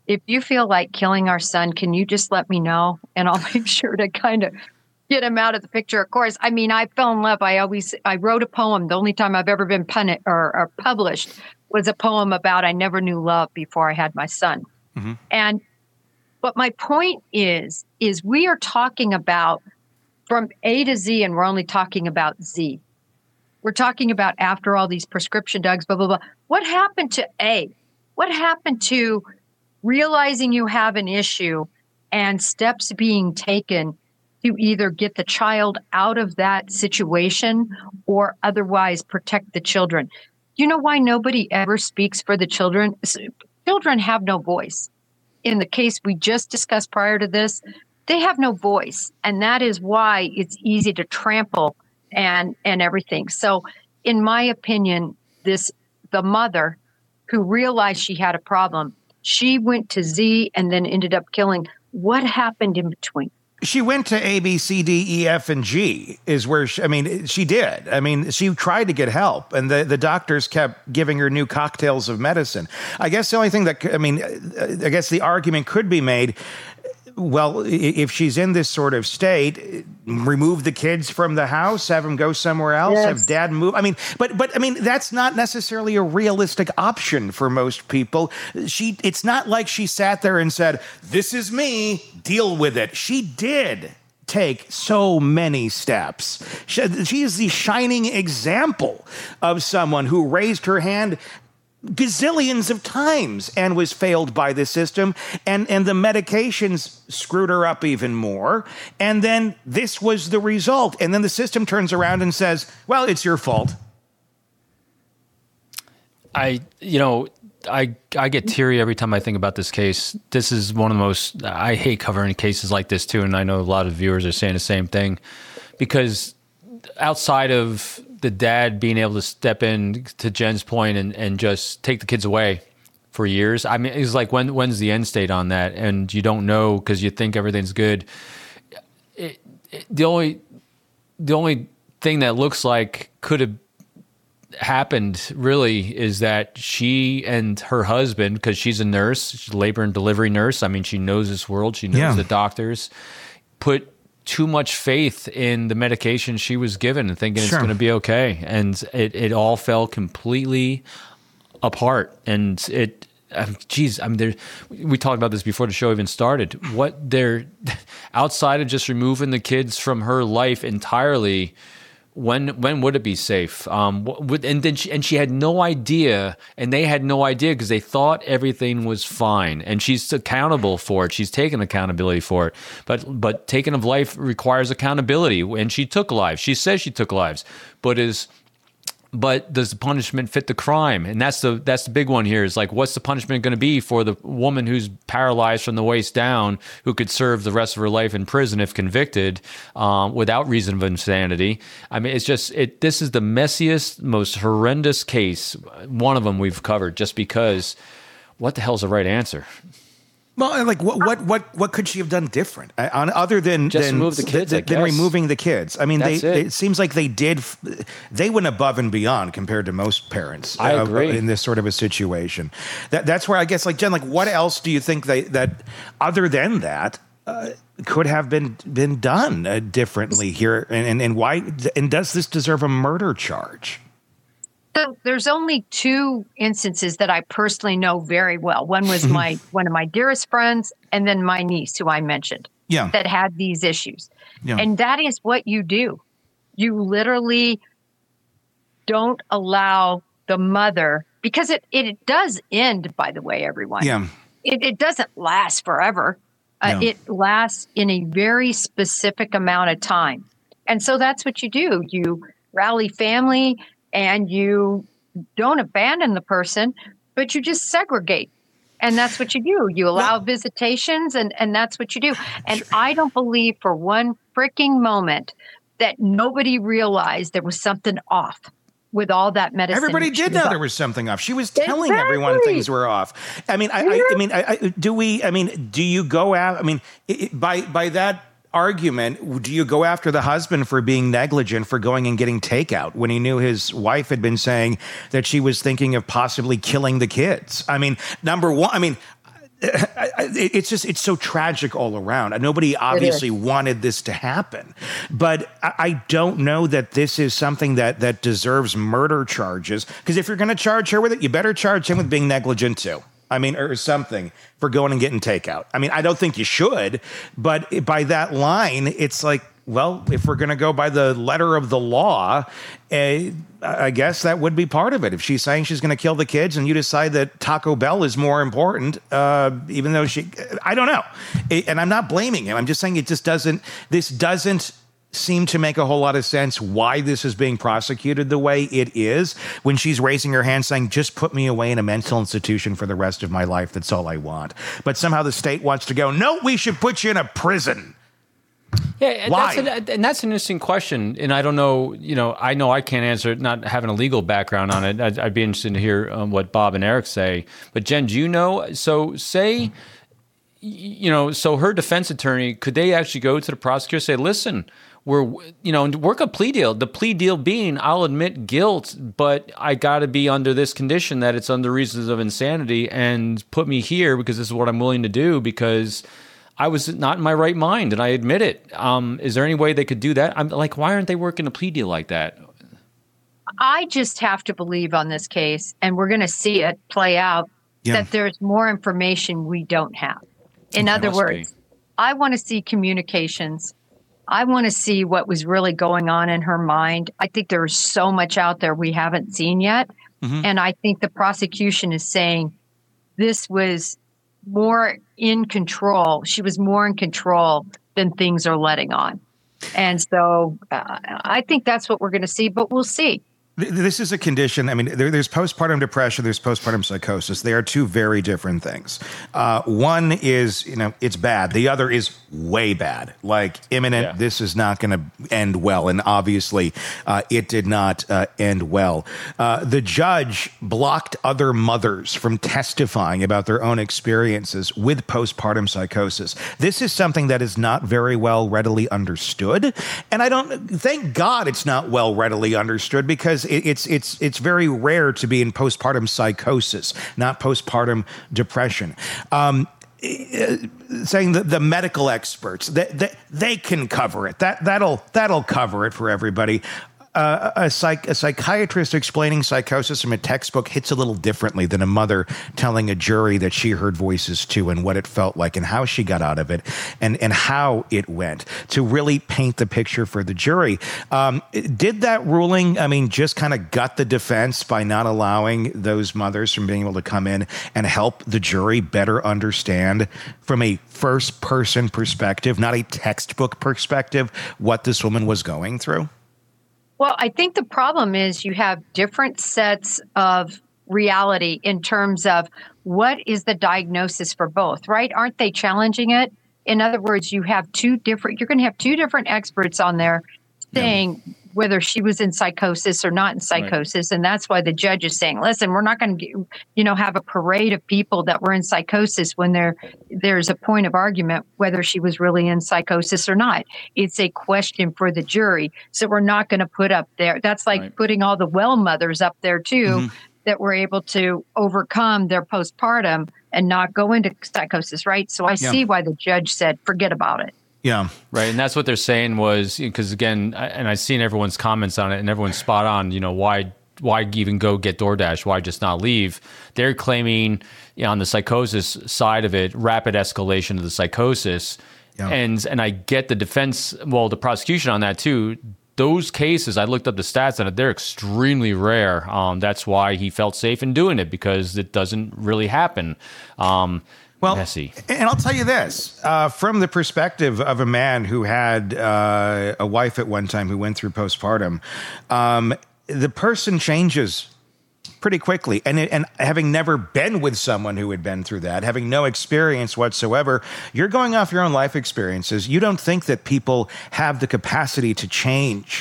if you feel like killing our son, can you just let me know? And I'll make sure to kind of get him out of the picture. Of course, I mean, I fell in love. I always, I wrote a poem. The only time I've ever been pun- or, or published was a poem about I never knew love before I had my son. Mm-hmm. And, but my point is, is we are talking about from A to Z, and we're only talking about Z. We're talking about after all these prescription drugs, blah, blah, blah. What happened to A? What happened to realizing you have an issue and steps being taken to either get the child out of that situation or otherwise protect the children? You know why nobody ever speaks for the children? Children have no voice. In the case we just discussed prior to this, they have no voice. And that is why it's easy to trample and, and everything. So in my opinion, this, the mother who realized she had a problem, she went to Z and then ended up killing. What happened in between? She went to A, B, C, D, E, F, and G is where, she, I mean, she did. I mean, she tried to get help, and the, the doctors kept giving her new cocktails of medicine. I guess the only thing that, I mean, I guess the argument could be made, well, if she's in this sort of state, remove the kids from the house, have them go somewhere else, yes. have dad move. I mean, but but I mean, that's not necessarily a realistic option for most people. She, it's not like she sat there and said, "This is me, deal with it." She did take so many steps. She, she is the shining example of someone who raised her hand gazillions of times and was failed by the system, and and the medications screwed her up even more, and then this was the result, and then the system turns around and says, well, it's your fault. I you know I I get teary every time I think about this case. This is one of the most, I hate covering cases like this too, and I know a lot of viewers are saying the same thing, because outside of the dad being able to step in, to Jen's point, and, and just take the kids away for years. I mean, it's like, when when's the end state on that? And you don't know because you think everything's good. It, it, the only the only thing that looks like could have happened really is that she and her husband, because she's a nurse, she's a labor and delivery nurse. I mean, she knows this world. She knows yeah. the doctors. Put too much faith in the medication she was given and thinking sure. it's going to be okay. And it, it all fell completely apart. And it, um, geez, I mean, there, we talked about this before the show even started. What they're, outside of just removing the kids from her life entirely, when when would it be safe? Um, what, and then she, and she had no idea, and they had no idea because they thought everything was fine. And she's accountable for it. She's taken accountability for it. But but taking of life requires accountability, and she took lives. She says she took lives, but is. But does the punishment fit the crime? And that's the that's the big one here, is like, what's the punishment going to be for the woman who's paralyzed from the waist down, who could serve the rest of her life in prison if convicted, um, without reason of insanity? I mean, it's just, it. This is the messiest, most horrendous case, one of them we've covered, just because what the hell's the right answer? Well, like what what what what could she have done different, uh, on other than just than, remove the kids? Th- than removing the kids. I mean, That's they, it. they it seems like they did. They went above and beyond compared to most parents. I uh, agree. in this sort of a situation. That that's where I guess, like, Jen, like, what else do you think they that other than that uh, could have been been done uh, differently here, and, and and why? And does this deserve a murder charge? So there's only two instances that I personally know very well. One was my one of my dearest friends, and then my niece, who I mentioned, yeah. that had these issues. Yeah. And that is what you do. You literally don't allow the mother, because it, it does end, by the way, everyone. Yeah. It, it doesn't last forever. Uh, Yeah. It lasts in a very specific amount of time. And so that's what you do. You rally family, and you don't abandon the person, but you just segregate. And that's what you do. You allow well, visitations, and, and that's what you do. And sure. I don't believe for one freaking moment that nobody realized there was something off with all that medicine. Everybody did know off. there was something off. She was telling exactly. everyone things were off. I mean, I, I, I mean, I, I, do we? I mean, do you go out? I mean, it, it, by by that argument, do you go after the husband for being negligent, for going and getting takeout when he knew his wife had been saying that she was thinking of possibly killing the kids? I mean, number one, I mean, it's just it's so tragic all around. Nobody obviously wanted this to happen, but I don't know that this is something that that deserves murder charges. Because if you're going to charge her with it, you better charge him with being negligent too. I mean, or something for going and getting takeout. I mean, I don't think you should, but by that line, it's like, well, if we're going to go by the letter of the law, uh, I guess that would be part of it. If she's saying she's going to kill the kids and you decide that Taco Bell is more important, uh, even though she, I don't know. It, and I'm not blaming him. I'm just saying it just doesn't, this doesn't seem to make a whole lot of sense why this is being prosecuted the way it is when she's raising her hand saying, just put me away in a mental institution for the rest of my life. That's all I want. But somehow the state wants to go, no, we should put you in a prison. Yeah, Why? That's an, and that's an interesting question. And I don't know, you know, I know I can't answer it, not having a legal background on it. I'd, I'd be interested to hear um, what Bob and Eric say. But Jen, do you know? So say, you know, so her defense attorney, could they actually go to the prosecutor and say, listen, we're, you know, work a plea deal. The plea deal being, I'll admit guilt, but I got to be under this condition that it's under reasons of insanity and put me here because this is what I'm willing to do because I was not in my right mind, and I admit it. Um, is there any way they could do that? I'm like, why aren't they working a plea deal like that? I just have to believe on this case, and we're going to see it play out, yeah. that there's more information we don't have. In other words, be. I want to see communications. I want to see what was really going on in her mind. I think there's so much out there we haven't seen yet. Mm-hmm. And I think the prosecution is saying this was more in control. She was more in control than things are letting on. And so uh, I think that's what we're going to see, but we'll see. This is a condition. I mean, there, there's postpartum depression, there's postpartum psychosis. They are two very different things. Uh, one is, you know, it's bad. The other is way bad, like imminent. Yeah. This is not going to end well. And obviously, uh, it did not uh, end well. Uh, the judge blocked other mothers from testifying about their own experiences with postpartum psychosis. This is something that is not very well readily understood. And I don't, thank God it's not well readily understood because It's it's it's very rare to be in postpartum psychosis, not postpartum depression. Um, saying that the medical experts that they, they, they can cover it. That that'll that'll cover it for everybody. Uh, a, psych, a psychiatrist explaining psychosis from a textbook hits a little differently than a mother telling a jury that she heard voices too and what it felt like and how she got out of it and, and how it went to really paint the picture for the jury. Um, did that ruling, I mean, just kind of gut the defense by not allowing those mothers from being able to come in and help the jury better understand from a first person perspective, not a textbook perspective, what this woman was going through? Well, I think the problem is you have different sets of reality in terms of what is the diagnosis for both, right? Aren't they challenging it? In other words, you have two different, you're going to have two different experts on there saying yeah. whether she was in psychosis or not in psychosis. Right. And that's why the judge is saying, listen, we're not going to, you know, have a parade of people that were in psychosis when there there's a point of argument whether she was really in psychosis or not. It's a question for the jury. So we're not going to put up there. That's like right. putting all the well mothers up there, too, mm-hmm. that were able to overcome their postpartum and not go into psychosis, right? So I yeah. see why the judge said, forget about it. Yeah. Right. And that's what they're saying was, because again, I, and I've seen everyone's comments on it and everyone's spot on, you know, why why even go get DoorDash? Why just not leave? They're claiming, you know, on the psychosis side of it, rapid escalation of the psychosis. Yeah. And and I get the defense, well, the prosecution on that too. Those cases, I looked up the stats on it, they're extremely rare. Um, that's why he felt safe in doing it, because it doesn't really happen. Um Well, messy. And I'll tell you this, uh, from the perspective of a man who had uh, a wife at one time who went through postpartum, um, the person changes pretty quickly. And, it, and having never been with someone who had been through that, having no experience whatsoever, you're going off your own life experiences. You don't think that people have the capacity to change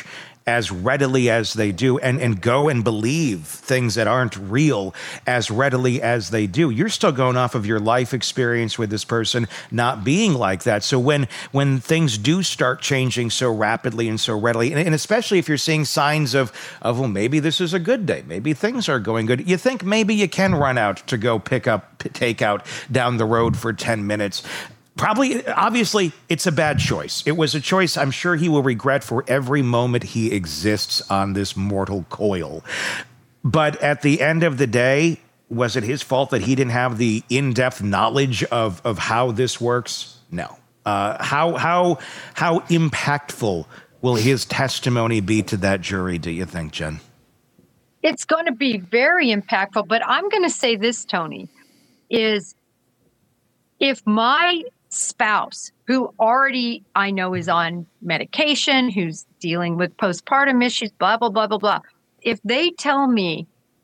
as readily as they do, and, and go and believe things that aren't real as readily as they do. You're still going off of your life experience with this person not being like that. So when when things do start changing so rapidly and so readily, and, and especially if you're seeing signs of, of, well, maybe this is a good day, maybe things are going good, you think maybe you can run out to go pick up takeout down the road for ten minutes. Probably, obviously, it's a bad choice. It was a choice I'm sure he will regret for every moment he exists on this mortal coil. But at the end of the day, was it his fault that he didn't have the in-depth knowledge of, of how this works? No. Uh, how how how impactful will his testimony be to that jury, do you think, Jen? It's going to be very impactful, but I'm going to say this, Tony, is if my spouse, who already I know is on medication, who's dealing with postpartum issues, blah, blah, blah, blah, blah. If they tell me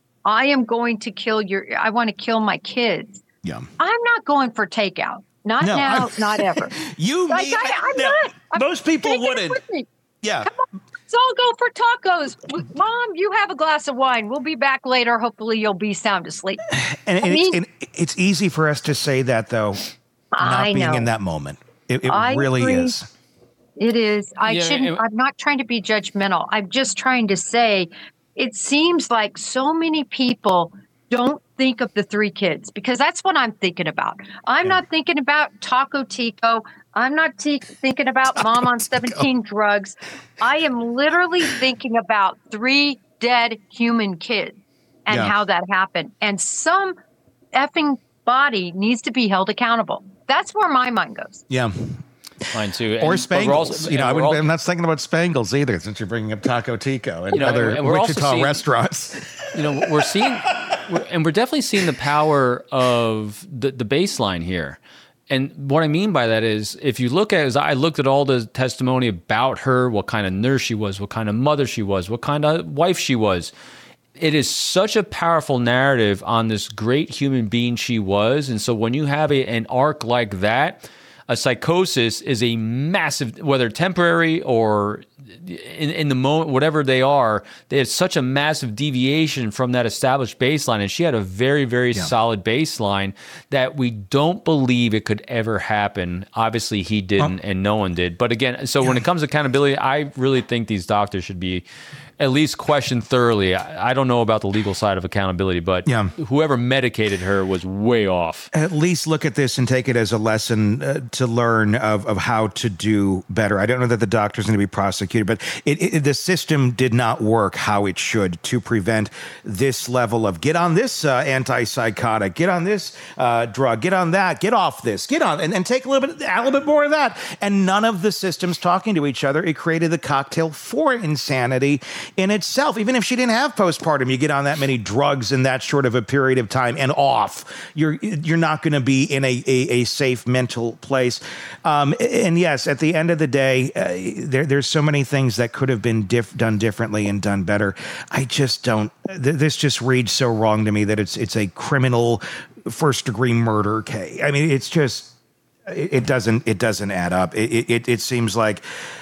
I am going to kill your, I want to kill my kids, yeah, I'm not going for takeout. Not No, now, I'm- not ever. You, Like, me, I, I'm no, not. I'm most people taking it wouldn't. with me. Yeah. Come on, let's all go for tacos. Mom, you have a glass of wine. We'll be back later. Hopefully you'll be sound asleep. And, and, I mean- it's, and it's easy for us to say that, though, not I being know. in that moment. It, it I really agree. is. It is. I Yeah, shouldn't, it- I'm not trying to be judgmental. I'm just trying to say it seems like so many people don't think of the three kids because that's what I'm thinking about. I'm not thinking about Taco Tico. I'm not te- thinking about Mom on seventeen drugs. I am literally thinking about three dead human kids and Yeah. how that happened. And some effing body needs to be held accountable. That's where my mind goes. Yeah. Mine too. Or And- but we're Spangles. also- you know, and I we're wouldn't, al- I'm not thinking about Spangles either, since you're bringing up Taco Tico and You know, other and we're also Wichita seeing- restaurants. you know, we're seeing, we're, and we're definitely seeing the power of the, the baseline here. And what I mean by that is, if you look at, as I looked at all the testimony about her, what kind of nurse she was, what kind of mother she was, what kind of wife she was, it is such a powerful narrative on this great human being she was. And so when you have a, an arc like that, a psychosis is a massive, whether temporary or in, in the moment, whatever they are, there's such a massive deviation from that established baseline. And she had a very, very Yeah. solid baseline that we don't believe it could ever happen. Obviously, he didn't, and no one did. But again, so when it comes to accountability, I really think these doctors should be at least questioned thoroughly. I, I don't know about the legal side of accountability, but Yeah. whoever medicated her was way off. At least look at this and take it as a lesson uh, to learn of, of how to do better. I don't know that the doctor's going to be prosecuted, but it, it, the system did not work how it should to prevent this level of get on this uh, antipsychotic, get on this uh, drug, get on that, get off this, get on, and, and take a little bit, a little bit more of that. And none of the systems talking to each other. It created the cocktail for insanity in itself. Even if she didn't have postpartum, you get on that many drugs in that short of a period of time and off, you're you're not going to be in a, a, a safe mental place. Um, and yes, at the end of the day, uh, there, there's so many things that could have been diff- done differently and done better. I just don't. Th- this just reads so wrong to me that it's it's a criminal first degree murder case. I mean, it's just it, it doesn't it doesn't add up. It it, it seems like.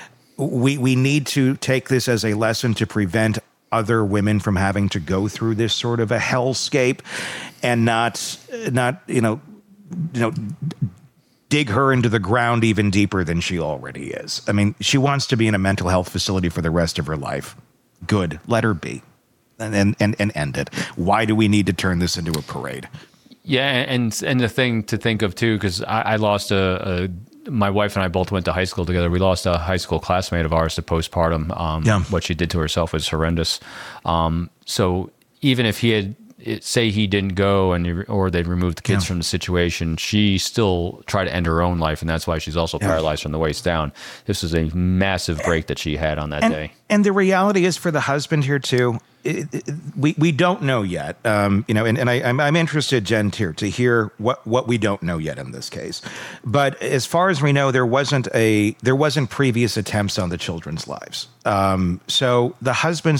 We we need to take this as a lesson to prevent other women from having to go through this sort of a hellscape, and not not you know you know dig her into the ground even deeper than she already is. I mean, she wants to be in a mental health facility for the rest of her life. Good, let her be, and and and, and end it. Why do we need to turn this into a parade? Yeah, and and the thing to think of too, because I, I lost a, a my wife and I both went to high school together. We lost a high school classmate of ours to postpartum. Um, Yeah. What she did to herself was horrendous. Um, so even if he had, it, say he didn't go and he- or they'd removed the kids Yeah. from the situation, she still tried to end her own life, and that's why she's also Yeah. paralyzed from the waist down. This was a massive break that she had on that and, day. And the reality is for the husband here too, it, it, we we don't know yet. Um, you know, and, and I, I'm I'm interested, Jen, here to hear what what we don't know yet in this case. But as far as we know, there wasn't a there wasn't previous attempts on the children's lives. Um, so the husband's not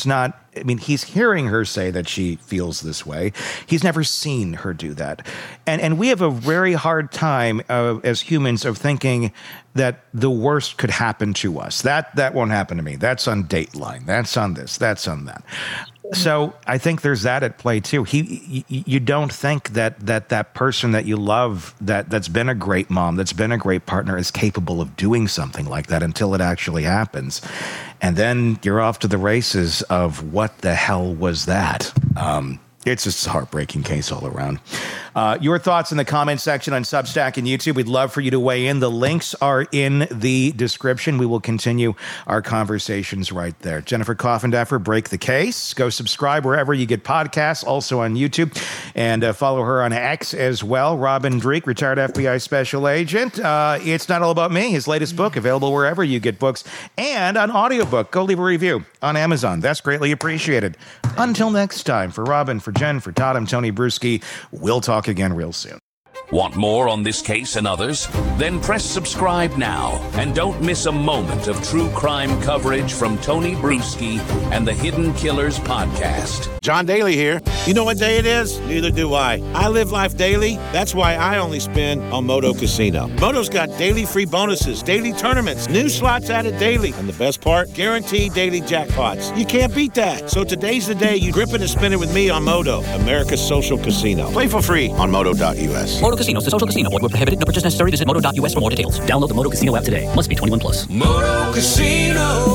I mean, he's hearing her say that she feels this way. He's never seen her do that. And and we have a very hard time uh, as humans of thinking that the worst could happen to us. That that won't happen to me. That's on Dateline. That's on this. That's on that. So I think there's that at play too. He, you, you don't think that that that person that you love, that that's been a great mom, that's been a great partner, is capable of doing something like that until it actually happens, and then you're off to the races of what the hell was that? Um, It's just a heartbreaking case all around. Uh, your thoughts in the comment section on Substack and YouTube. We'd love for you to weigh in. The links are in the description. We will continue our conversations right there. Jennifer Coffindaffer, Break the Case. Go subscribe wherever you get podcasts, also on YouTube. And uh, follow her on X as well. Robin Dreek, retired F B I special agent. Uh, It's Not All About Me, his latest book, available wherever you get books. And an audiobook. Go leave a review on Amazon. That's greatly appreciated. Until next time, for Robin, for Jen, for Todd, I'm Tony Bruschi. We'll talk again real soon. Want more on this case and others? Then press subscribe now and don't miss a moment of true crime coverage from Tony Bruschi and the Hidden Killers podcast. John Daly here. You know what day it is? Neither do I. I live life daily. That's why I only spin on Moto Casino. Moto's got daily free bonuses, daily tournaments, new slots added daily. And the best part? Guaranteed daily jackpots. You can't beat that. So today's the day you grip it and spin it with me on Moto, America's social casino. Play for free on moto dot u s. Moto Casino, the social casino. Void where prohibited. No purchase necessary. Visit moto dot u s for more details. Download the Moto Casino app today. Must be twenty-one plus. Moto Casino,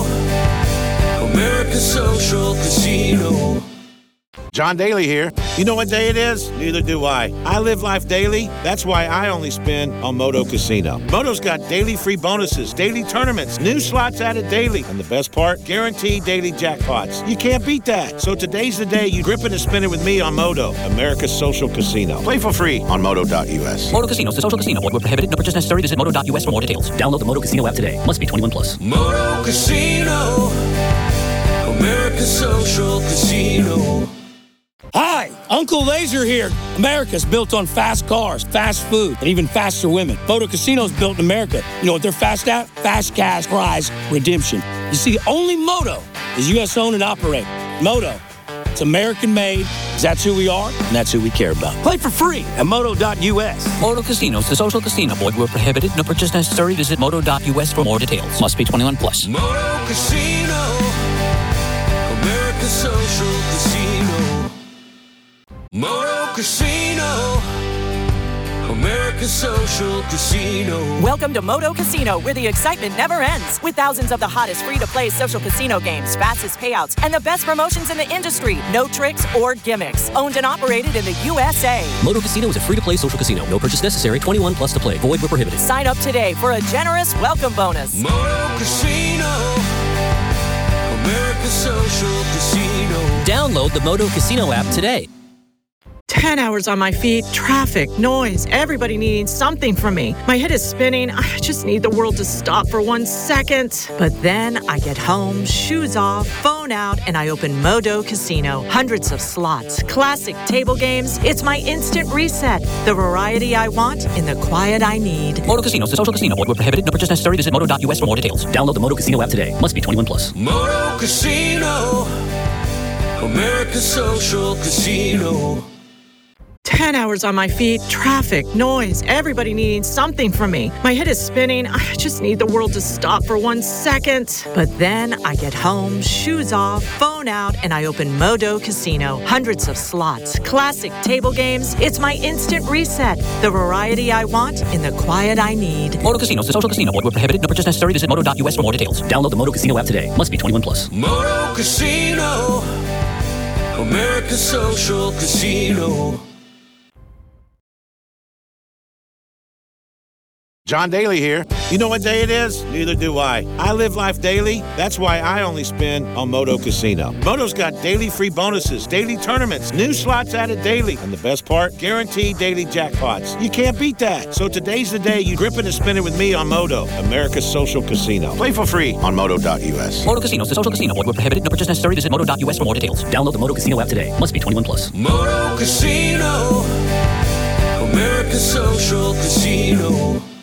America's social casino. John Daly here. You know what day it is? Neither do I. I live life daily. That's why I only spin on Moto Casino. Moto's got daily free bonuses, daily tournaments, new slots added daily. And the best part? Guaranteed daily jackpots. You can't beat that. So today's the day you grip it and spin it with me on Moto, America's social casino. Play for free on moto dot u s. Moto Casino, the social casino. Void where prohibited. No purchase necessary. Visit moto dot u s for more details. Download the Moto Casino app today. Must be twenty-one plus. Moto Casino, America's social casino. Hi, Uncle Laser here. America's built on fast cars, fast food, and even faster women. Moto Casino's built in America. You know what they're fast at? Fast cash prize redemption. You see, only Moto is U S owned and operated. Moto, it's American made. That's who we are, and that's who we care about. Play for free at moto dot u s. Moto Casino, the social casino. Void where prohibited. No purchase necessary. Visit moto dot u s for more details. Must be twenty-one plus. Moto Casino, America's social casino. Moto Casino, America's social casino. Welcome to Moto Casino, where the excitement never ends. With thousands of the hottest free-to-play social casino games, fastest payouts, and the best promotions in the industry. No tricks or gimmicks. Owned and operated in the U S A. Moto Casino is a free-to-play social casino. No purchase necessary. twenty-one plus to play. Void where prohibited. Sign up today for a generous welcome bonus. Moto Casino, America's social casino. Download the Moto Casino app today. Ten hours on my feet, traffic, noise, everybody needing something from me. My head is spinning. I just need the world to stop for one second. But then I get home, shoes off, phone out, and I open Moto Casino. Hundreds of slots, classic table games. It's my instant reset. The variety I want in the quiet I need. Moto Casino, the social casino. Void where prohibited. No purchase necessary. Visit moto dot u s for more details. Download the Moto Casino app today. Must be twenty-one plus. Moto Casino, America's social casino. Ten hours on my feet, traffic, noise, everybody needing something from me. My head is spinning. I just need the world to stop for one second. But then I get home, shoes off, phone out, and I open Moto Casino. Hundreds of slots, classic table games. It's my instant reset. The variety I want in the quiet I need. Moto Casino, the social casino. Void where prohibited. No purchase necessary. Visit moto dot u s for more details. Download the Moto Casino app today. Must be twenty-one plus. Moto Casino, America's social casino. John Daly here. You know what day it is? Neither do I. I live life daily. That's why I only spin on Moto Casino. Moto's got daily free bonuses, daily tournaments, new slots added daily. And the best part? Guaranteed daily jackpots. You can't beat that. So today's the day you grip it and spin it with me on Moto, America's social casino. Play for free on moto dot u s. Moto Casino, the social casino. Void where prohibited. No purchase necessary. Visit moto dot u s for more details. Download the Moto Casino app today. Must be twenty-one plus. Moto Casino, America's social casino.